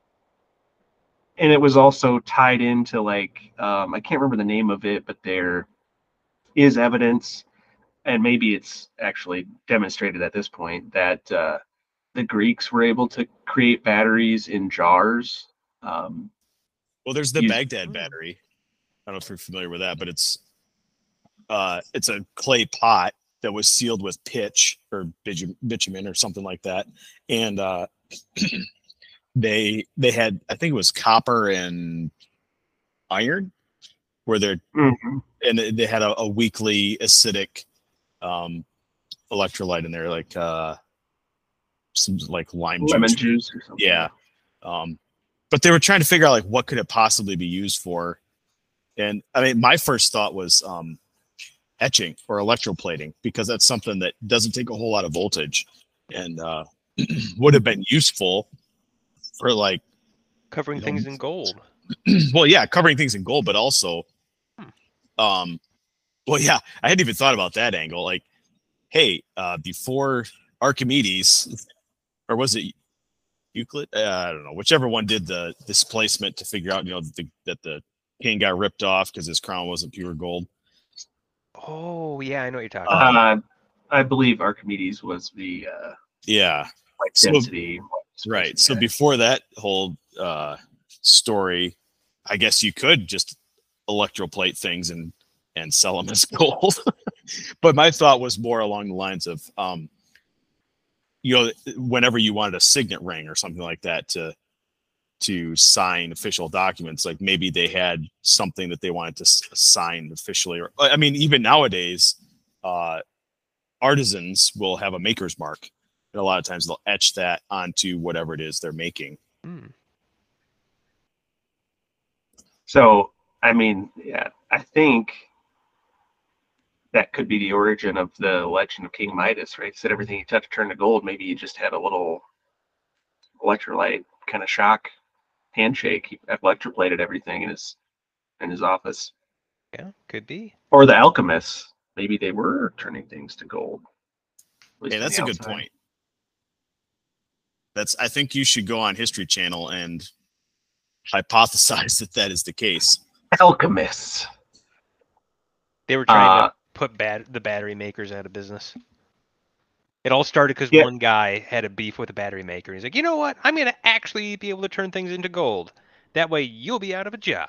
it was also tied into like I can't remember the name of it, but there is evidence, and maybe it's actually demonstrated at this point, that the Greeks were able to create batteries in jars. Well, there's the Baghdad battery. I don't know if you're familiar with that, but it's a clay pot that was sealed with pitch or bitumen or something like that, and they had, I think it was copper and iron, where they're and they had a weakly acidic electrolyte in there, like some like lemon juice or something. Yeah. But they were trying to figure out like what could it possibly be used for. And I mean, my first thought was etching or electroplating, because that's something that doesn't take a whole lot of voltage and would have been useful for like covering things in gold. Well, yeah, covering things in gold, but also well, yeah, I hadn't even thought about that angle. Like, hey, before Archimedes, or was it Euclid? I don't know. Whichever one did the displacement to figure out, that the king got ripped off because his crown wasn't pure gold. Oh, yeah, I know what you're talking about. I believe Archimedes was the like density. Right. So before that whole story, I guess you could just electroplate things and sell them as gold. But my thought was more along the lines of, whenever you wanted a signet ring or something like that to sign official documents, like maybe they had something that they wanted to sign officially. Or, I mean, even nowadays, artisans will have a maker's mark, and a lot of times they'll etch that onto whatever it is they're making. So, I mean, yeah, I think that could be the origin of the legend of King Midas, right? Said everything he touched turned to gold. Maybe he just had a little electrolyte kind of shock handshake. He electroplated everything in his office. Yeah, could be. Or the alchemists, maybe they were turning things to gold. Yeah, that's a good point. I think you should go on History Channel and hypothesize that is the case. Alchemists. They were trying to put the battery makers out of business. It all started because Yeah. one guy had a beef with a battery maker. He's like, you know what? I'm going to actually be able to turn things into gold. That way you'll be out of a job.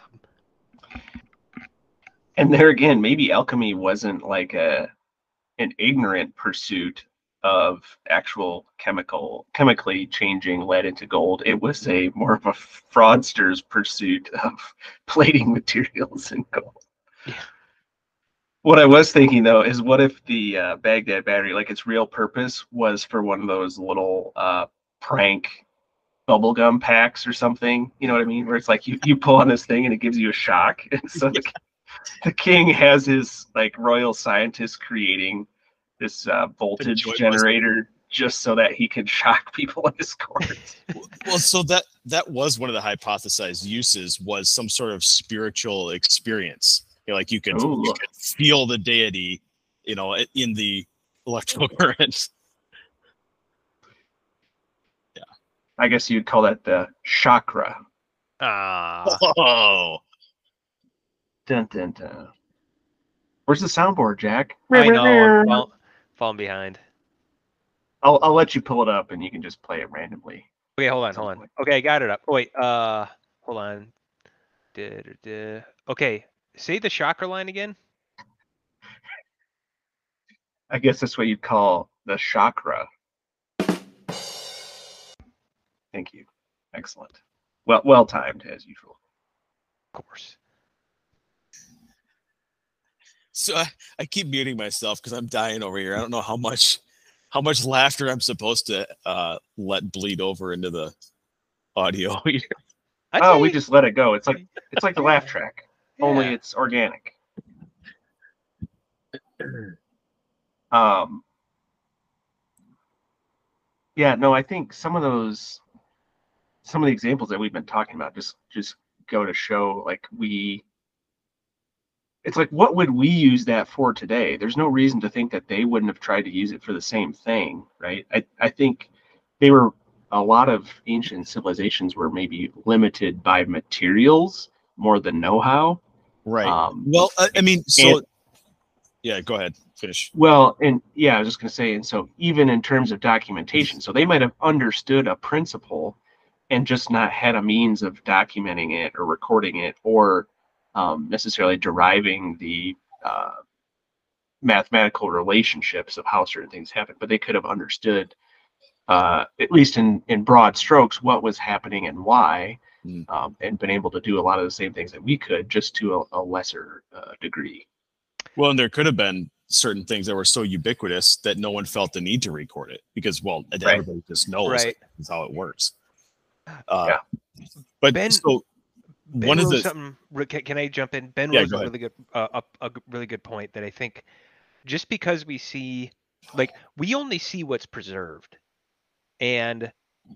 And there again, maybe alchemy wasn't like an ignorant pursuit of actual chemically changing lead into gold. It was a more of a fraudster's pursuit of plating materials in gold. Yeah. What I was thinking though is, what if the Baghdad battery, like its real purpose, was for one of those little prank bubblegum packs or something? You know what I mean? Where it's like you pull on this thing and it gives you a shock. And so the king has his like royal scientist creating this voltage generator just so that he can shock people in his court. Well, so that was one of the hypothesized uses, was some sort of spiritual experience. You know, like you could feel the deity, you know, in the electrical current. Yeah, I guess you'd call that the chakra. Oh, dun, dun, dun. Where's the soundboard, Jack? I know. I'm falling behind. I'll let you pull it up and you can just play it randomly. Okay, hold on. Okay, I got it up. Oh, wait, hold on. Okay, say the chakra line again. I guess that's what you'd call the chakra. Thank you. Excellent. Well timed as usual. Of course. So I keep muting myself because I'm dying over here. I don't know how much laughter I'm supposed to let bleed over into the audio here. Oh, we just let it go. It's like the laugh track, only it's organic. Yeah, no, I think some of the examples that we've been talking about just go to show, like, it's like, what would we use that for today? There's no reason to think that they wouldn't have tried to use it for the same thing, right? I think a lot of ancient civilizations were maybe limited by materials more than know-how. Right. Well, I mean, so yeah, go ahead, finish. Well, and yeah, I was just going to say, and so even in terms of documentation, so they might have understood a principle and just not had a means of documenting it or recording it, or necessarily deriving the mathematical relationships of how certain things happen. But they could have understood, at least in broad strokes, what was happening and why, and been able to do a lot of the same things that we could, just to a lesser degree. Well, and there could have been certain things that were so ubiquitous that no one felt the need to record it because, well, everybody just knows that's how it works. Yeah. But Ben, so one of the something. Can I jump in? Ben was a really good point that I think, just because we see, like, we only see what's preserved, and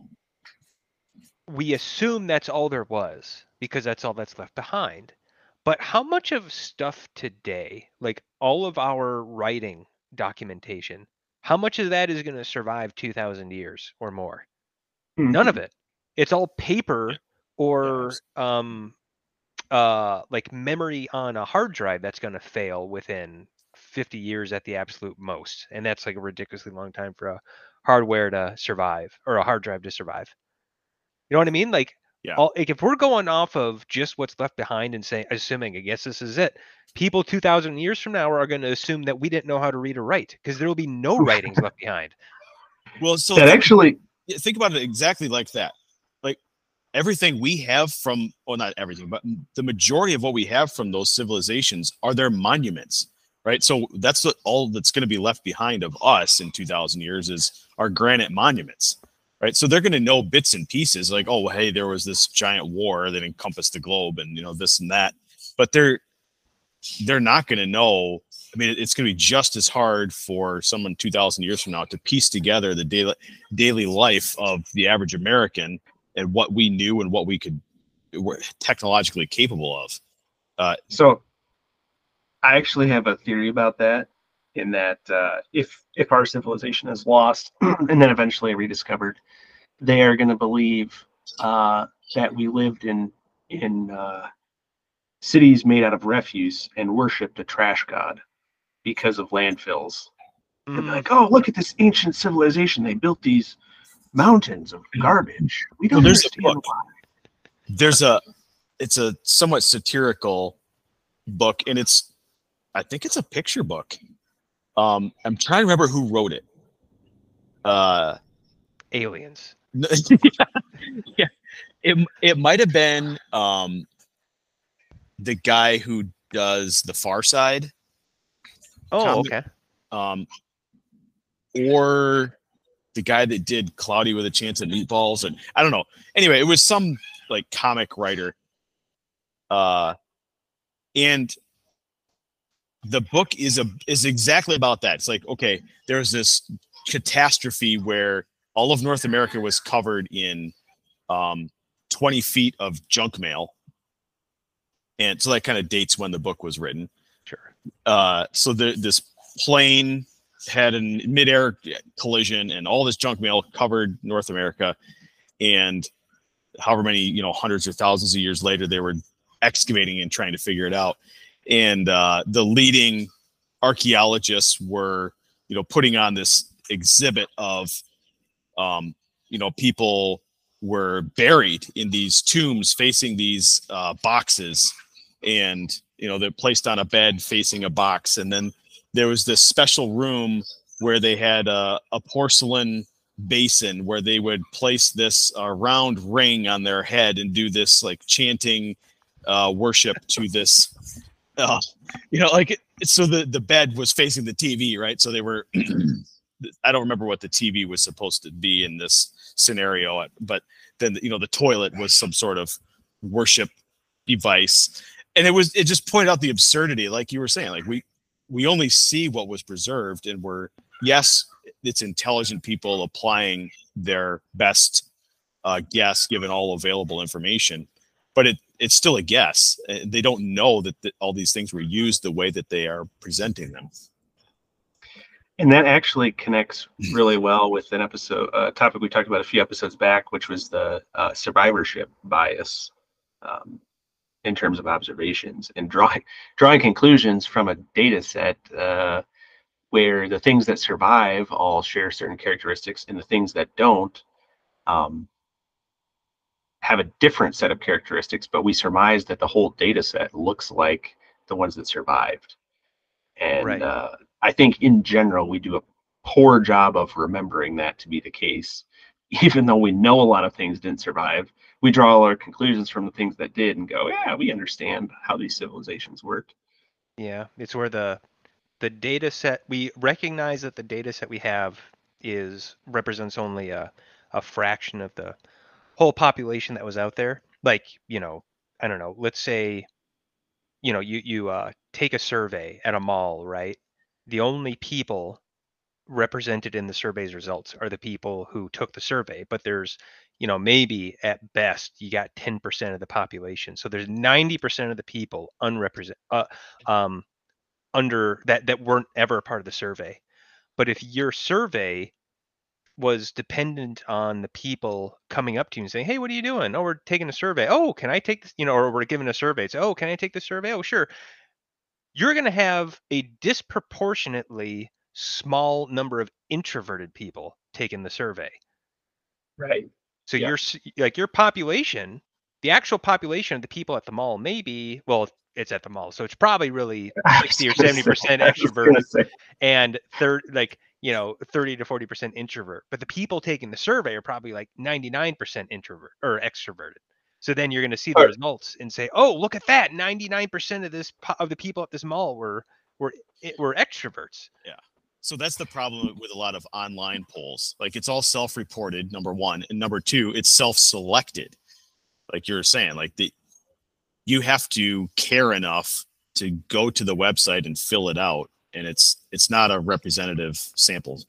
we assume that's all there was because that's all that's left behind. But how much of stuff today, like all of our writing documentation, how much of that is going to survive 2,000 years or more? None of it. It's all paper or like memory on a hard drive that's going to fail within 50 years at the absolute most. And that's like a ridiculously long time for a hardware to survive, or a hard drive to survive. You know what I mean? Like, like, if we're going off of just what's left behind and assuming, I guess this is it, people 2,000 years from now are going to assume that we didn't know how to read or write because there will be no writings left behind. Well, so think about it exactly like that. Like, everything we have from, well, not everything, but the majority of what we have from those civilizations are their monuments, right? So that's all that's going to be left behind of us in 2,000 years is our granite monuments. Right. So they're going to know bits and pieces, like, oh, hey, there was this giant war that encompassed the globe and, you know, this and that. But they're not going to know. I mean, it's going to be just as hard for someone 2,000 years from now to piece together the daily life of the average American and what we knew and what were technologically capable of. So I actually have a theory about that, in that if our civilization is lost and then eventually rediscovered, they are going to believe that we lived in cities made out of refuse and worshipped a trash god because of landfills. They'll be Mhm. like, "Oh, look at this ancient civilization. They built these mountains of garbage. We don't Well, there's a understand book. why." There's it's a somewhat satirical book, and I think it's a picture book. I'm trying to remember who wrote it. Aliens. Yeah, it might have been the guy who does The Far Side, Oh, comic. okay. Or the guy that did Cloudy with a Chance of Meatballs, and I don't know. Anyway, it was some like comic writer, and the book is exactly about that. It's like, okay, there's this catastrophe where all of North America was covered in 20 feet of junk mail, and so that kind of dates when the book was written. Sure. So this plane had a midair collision, and all this junk mail covered North America. And however many, hundreds or thousands of years later, they were excavating and trying to figure it out. And the leading archaeologists were, putting on this exhibit of, people were buried in these tombs facing these boxes, and they're placed on a bed facing a box. And then there was this special room where they had a porcelain basin where they would place this round ring on their head and do this like chanting worship to this, so the bed was facing the TV, right? So they were, I don't remember what the TV was supposed to be in this scenario, but then, the toilet was some sort of worship device. And it just pointed out the absurdity, like you were saying, like we only see what was preserved, and yes, it's intelligent people applying their best guess given all available information, but it's still a guess. They don't know that all these things were used the way that they are presenting them. And that actually connects really well with an episode, topic we talked about a few episodes back, which was the survivorship bias in terms of observations and drawing conclusions from a data set where the things that survive all share certain characteristics, and the things that don't have a different set of characteristics, but we surmise that the whole data set looks like the ones that survived. And Right. I think in general, we do a poor job of remembering that to be the case. Even though we know a lot of things didn't survive, we draw all our conclusions from the things that did and go, yeah, we understand how these civilizations worked. Yeah. It's where the data set, we recognize that the data set we have represents only a fraction of the whole population that was out there. Like, I don't know, let's say, you take a survey at a mall, right? The only people represented in the survey's results are the people who took the survey, but there's, maybe at best you got 10% of the population. So there's 90% of the people under that weren't ever a part of the survey. But if your survey was dependent on the people coming up to you and saying, "Hey, what are you doing?" "Oh, we're taking a survey." "Oh, can I take this?" Or we're given a survey. It's, "Oh, can I take the survey?" "Oh, sure." You're going to have a disproportionately small number of introverted people taking the survey. Right. So Yeah. your population, the actual population of the people at the mall, maybe, well, it's at the mall, so it's probably really 60 or 70% extroverted and 30 to 40% introvert. But the people taking the survey are probably like 99% introvert or extroverted. So then you're going to see the results and say, "Oh, look at that! 99% of the people at this mall were extroverts." Yeah. So that's the problem with a lot of online polls. Like, it's all self-reported, number one, and number two, it's self-selected. Like you're saying, like you have to care enough to go to the website and fill it out, and it's not a representative sample.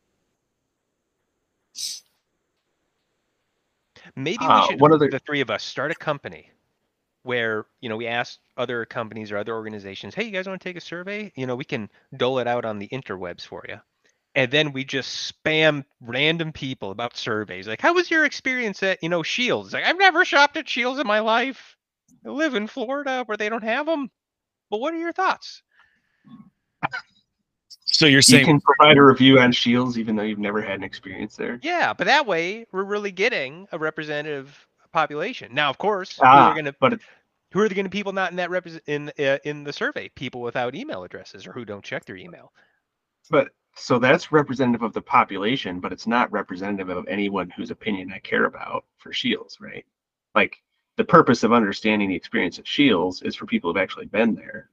Maybe we should, the three of us, start a company where, we ask other companies or other organizations, "Hey, you guys want to take a survey? We can dole it out on the interwebs for you." And then we just spam random people about surveys. Like, "How was your experience at, Shields?" Like, "I've never shopped at Shields in my life. I live in Florida where they don't have them. But what are your thoughts?" So you're You saying can provide a review on Shields even though you've never had an experience there. Yeah, but that way we're really getting a representative population. Now, of course, who are the kind of people not in that in the survey? People without email addresses or who don't check their email. So that's representative of the population, but it's not representative of anyone whose opinion I care about for Shields, right? Like the purpose of understanding the experience of Shields is for people who've actually been there.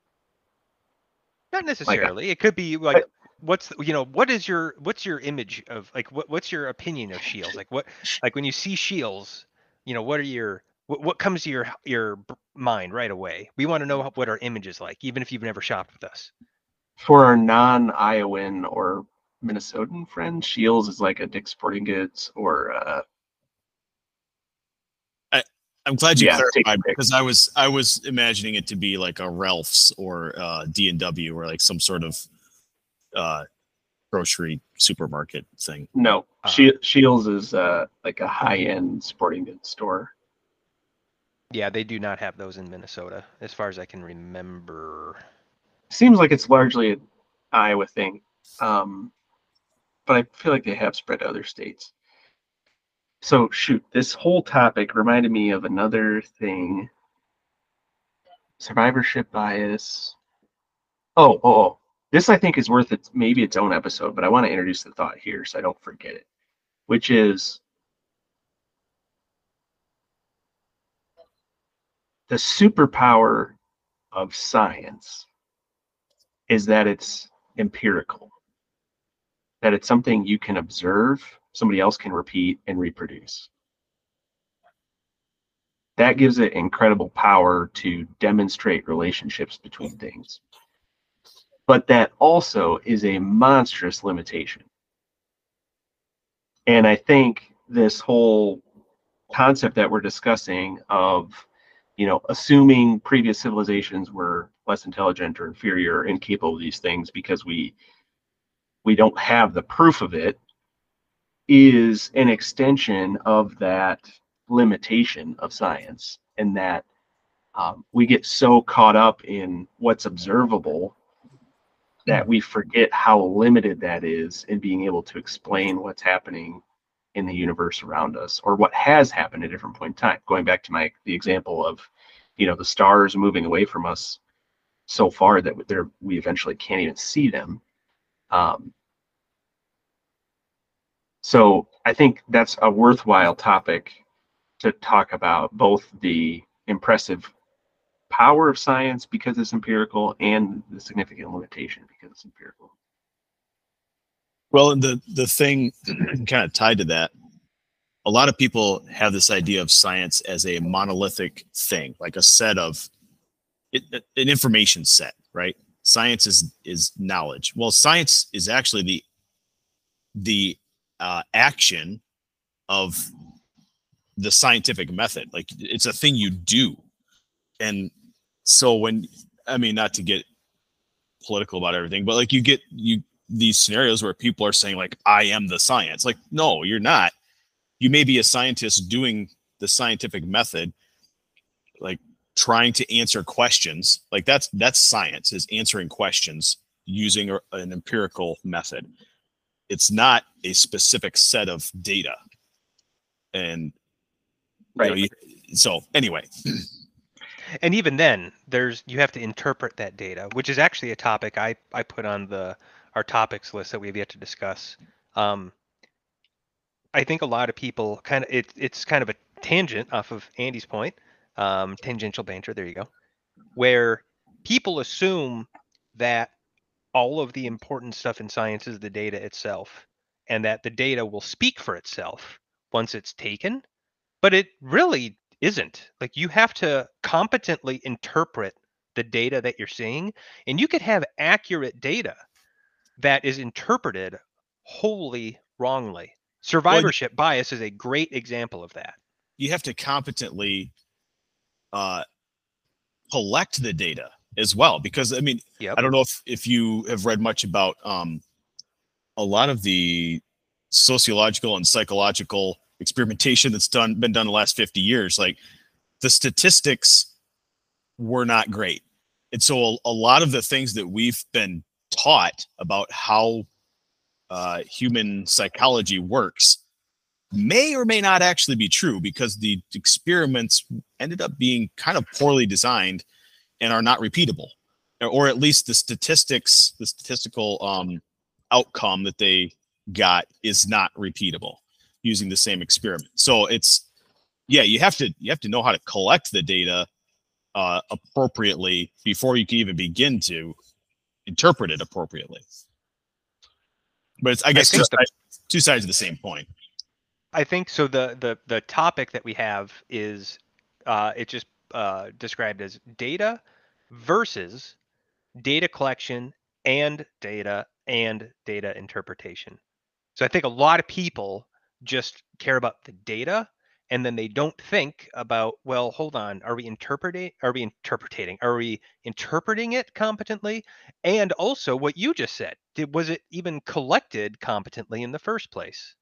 Not necessarily. It could be like, what's your image of like what's your opinion of Shields? Like when you see Shields, what comes to your mind right away? We want to know what our image is like, even if you've never shopped with us. For our non-Iowan or Minnesotan friends, Shields is like a Dick's Sporting Goods or I'm glad you clarified, because I was imagining it to be like a Ralph's or D&W or like some sort of grocery supermarket thing. No, Shields is like a high-end sporting goods store. Yeah, they do not have those in Minnesota, as far as I can remember. Seems like it's largely an Iowa thing, but I feel like they have spread to other states. So shoot, this whole topic reminded me of another thing. Survivorship bias. Oh. This I think is worth maybe its own episode, but I want to introduce the thought here so I don't forget it, which is the superpower of science is that it's empirical, that it's something you can observe, somebody else can repeat and reproduce. That gives it incredible power to demonstrate relationships between things. But that also is a monstrous limitation. And I think this whole concept that we're discussing of, assuming previous civilizations were less intelligent or inferior or incapable of these things because we don't have the proof of it, is an extension of that limitation of science, and that we get so caught up in what's observable that we forget how limited that is in being able to explain what's happening in the universe around us, or what has happened at a different point in time. Going back to the example of, the stars moving away from us so far that we eventually can't even see them. So I think that's a worthwhile topic to talk about, both the impressive power of science because it's empirical and the significant limitation because it's empirical. Well, and the thing kind of tied to that, a lot of people have this idea of science as a monolithic thing, like a set of an information set, right? Science is knowledge. Well, science is actually the action of the scientific method. Like, it's a thing you do. And so not to get political about everything, but like you get these scenarios where people are saying like, I am the science. Like, no, you're not. You may be a scientist doing the scientific method, like trying to answer questions. Like that's science, is answering questions using an empirical method. It's not a specific set of data. And right. So anyway. And even then, you have to interpret that data, which is actually a topic I put on our topics list that we have yet to discuss. I think a lot of people it's kind of a tangent off of Andy's point, tangential banter. There you go, where people assume that all of the important stuff in science is the data itself, and that the data will speak for itself once it's taken, but it really isn't. Like, you have to competently interpret the data that you're seeing, and you could have accurate data that is interpreted wholly wrongly. Survivorship bias is a great example of that. You have to competently collect the data as well, because Yep. I don't know if you have read much about a lot of the sociological and psychological experimentation that's been done in the last 50 years. Like, the statistics were not great, and so a lot of the things that we've been taught about how human psychology works may or may not actually be true, because the experiments ended up being kind of poorly designed and are not repeatable, or at least the statistical outcome that they got is not repeatable using the same experiment. So it's, yeah, you have to know how to collect the data appropriately before you can even begin to interpret it appropriately. But it's, I guess, two sides of the same coin. I think so. The topic that we have is it just described as data versus data collection and data interpretation. So I think a lot of people just care about the data, and then they don't think about, well, hold on, are we interpreting it competently? And also what you just said, was it even collected competently in the first place?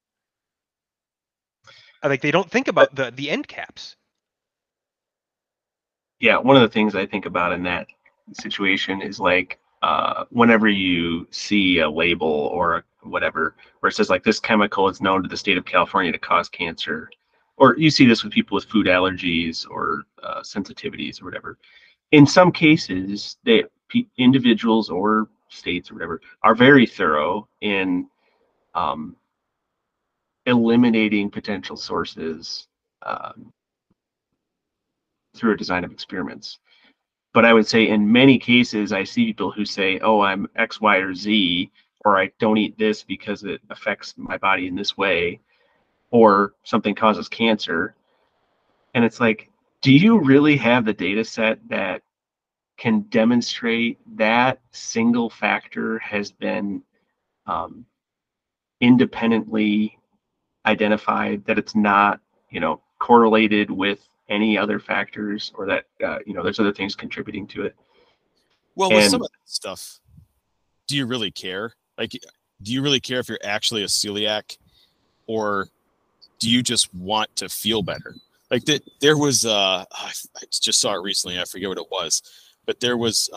Like, they don't think about the end caps. Yeah, one of the things I think about in that situation is like whenever you see a label or whatever where it says like this chemical is known to the state of California to cause cancer, or you see this with people with food allergies or sensitivities or whatever. In some cases, individuals or states or whatever are very thorough in eliminating potential sources through a design of experiments. But I would say in many cases, I see people who say, oh, I'm X, Y, or Z, or I don't eat this because it affects my body in this way, or something causes cancer. And it's like, do you really have the data set that can demonstrate that single factor has been independently identified, that it's not, correlated with any other factors, or that, there's other things contributing to it? Well, with some of that stuff, do you really care? Like, do you really care if you're actually a celiac, or do you just want to feel better? Like there was, I just saw it recently. I forget what it was, but there's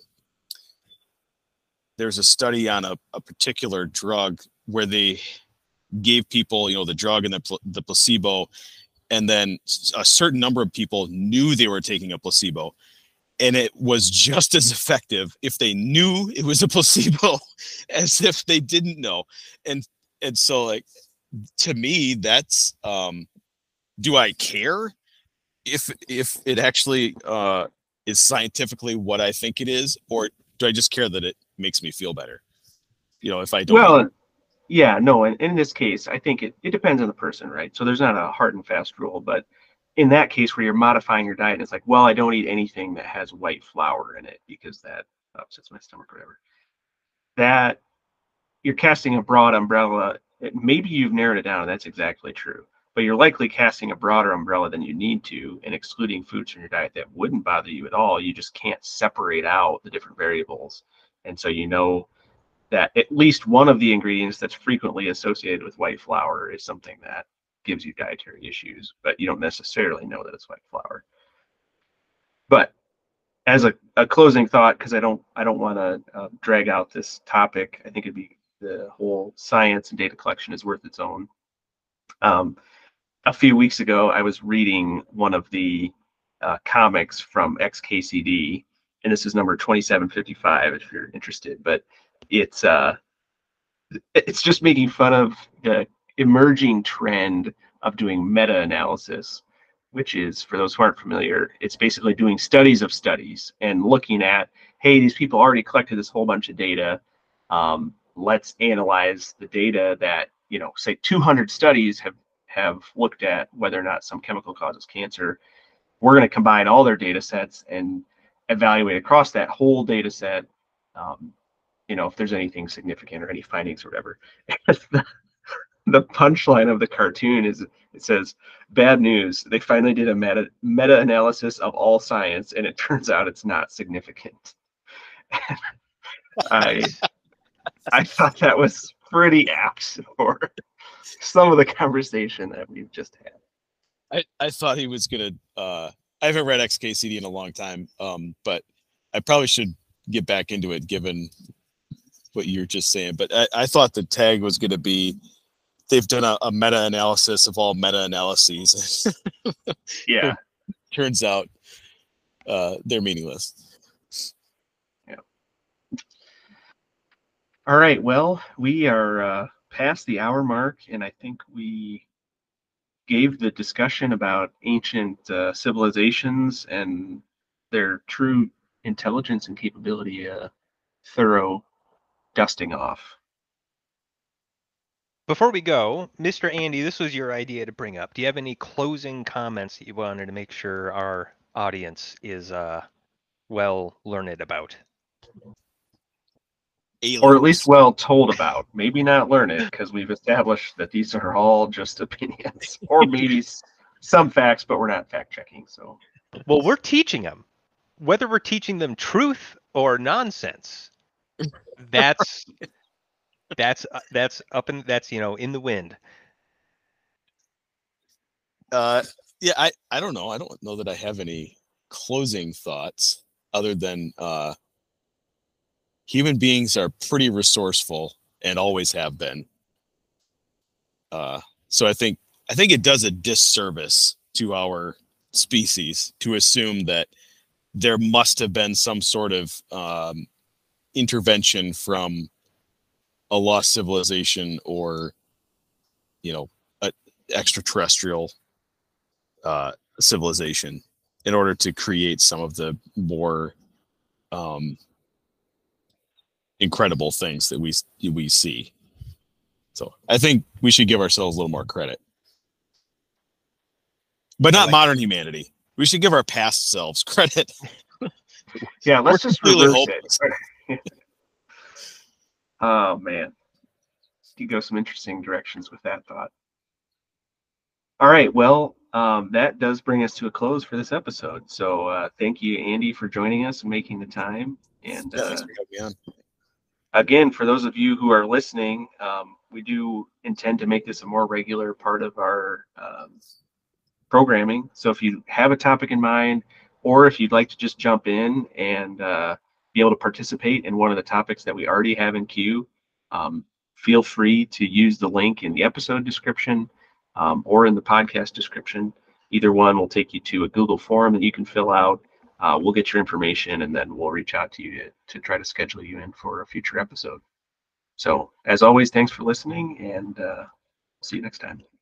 a study on a particular drug where they gave people, the drug and the placebo, and then a certain number of people knew they were taking a placebo, and it was just as effective if they knew it was a placebo as if they didn't know. And so, like, to me, that's, do I care if it actually is scientifically what I think it is, or do I just care that it makes me feel better? If I don't. Well, yeah, no, and in this case, I think it depends on the person, right? So there's not a hard and fast rule, but in that case where you're modifying your diet, it's like, well, I don't eat anything that has white flour in it because that upsets my stomach or whatever. That you're casting a broad umbrella. Maybe you've narrowed it down, and that's exactly true. But you're likely casting a broader umbrella than you need to, and excluding foods from your diet that wouldn't bother you at all. You just can't separate out the different variables. And so that at least one of the ingredients that's frequently associated with white flour is something that gives you dietary issues, but you don't necessarily know that it's white flour. But as a closing thought, because I don't want to drag out this topic, I think the whole science and data collection is worth its own. A few weeks ago, I was reading one of the comics from XKCD, and this is number 2755 if you're interested. But it's just making fun of the emerging trend of doing meta-analysis, which is, for those who aren't familiar, it's basically doing studies of studies and looking at, hey, these people already collected this whole bunch of data. Let's analyze the data that, say 200 studies have looked at whether or not some chemical causes cancer. We're going to combine all their data sets and evaluate across that whole data set, if there's anything significant or any findings or whatever. The punchline of the cartoon is, it says, bad news, they finally did a meta-analysis of all science, and it turns out it's not significant. I thought that was pretty apt for some of the conversation that we've just had. I thought he was gonna I haven't read XKCD in a long time, but I probably should get back into it given what you're just saying, but I thought the tag was going to be they've done a meta-analysis of all meta-analyses. Yeah. Turns out they're meaningless. Yeah. All right. Well, we are past the hour mark, and I think we gave the discussion about ancient civilizations and their true intelligence and capability a thorough dusting off. Before we go, Mr. Andy, this was your idea to bring up. Do you have any closing comments that you wanted to make sure our audience is well learned about? Aliens. Or at least well told about. Maybe not learn it, because we've established that these are all just opinions, or maybe some facts, but we're not fact checking. So, Well, we're teaching them. Whether we're teaching them truth or nonsense, that's up in that's in the wind. Yeah, I don't know. I don't know that I have any closing thoughts other than human beings are pretty resourceful and always have been. So I think it does a disservice to our species to assume that there must have been some sort of intervention from a lost civilization or an extraterrestrial civilization in order to create some of the more incredible things that we see. So I think we should give ourselves a little more credit, but not modern humanity. We should give our past selves credit. yeah, let's just reverse hopeless. it. Oh man, you go some interesting directions with that thought. All right, well, that does bring us to a close for this episode. So thank you, Andy, for joining us and making the time. And Thanks for having me on. Again, for those of you who are listening, we do intend to make this a more regular part of our programming. So if you have a topic in mind, or if you'd like to just jump in and be able to participate in one of the topics that we already have in queue, feel free to use the link in the episode description or in the podcast description. Either one will take you to a Google form that you can fill out. We'll get your information, and then we'll reach out to you to try to schedule you in for a future episode. So, as always, thanks for listening, and see you next time.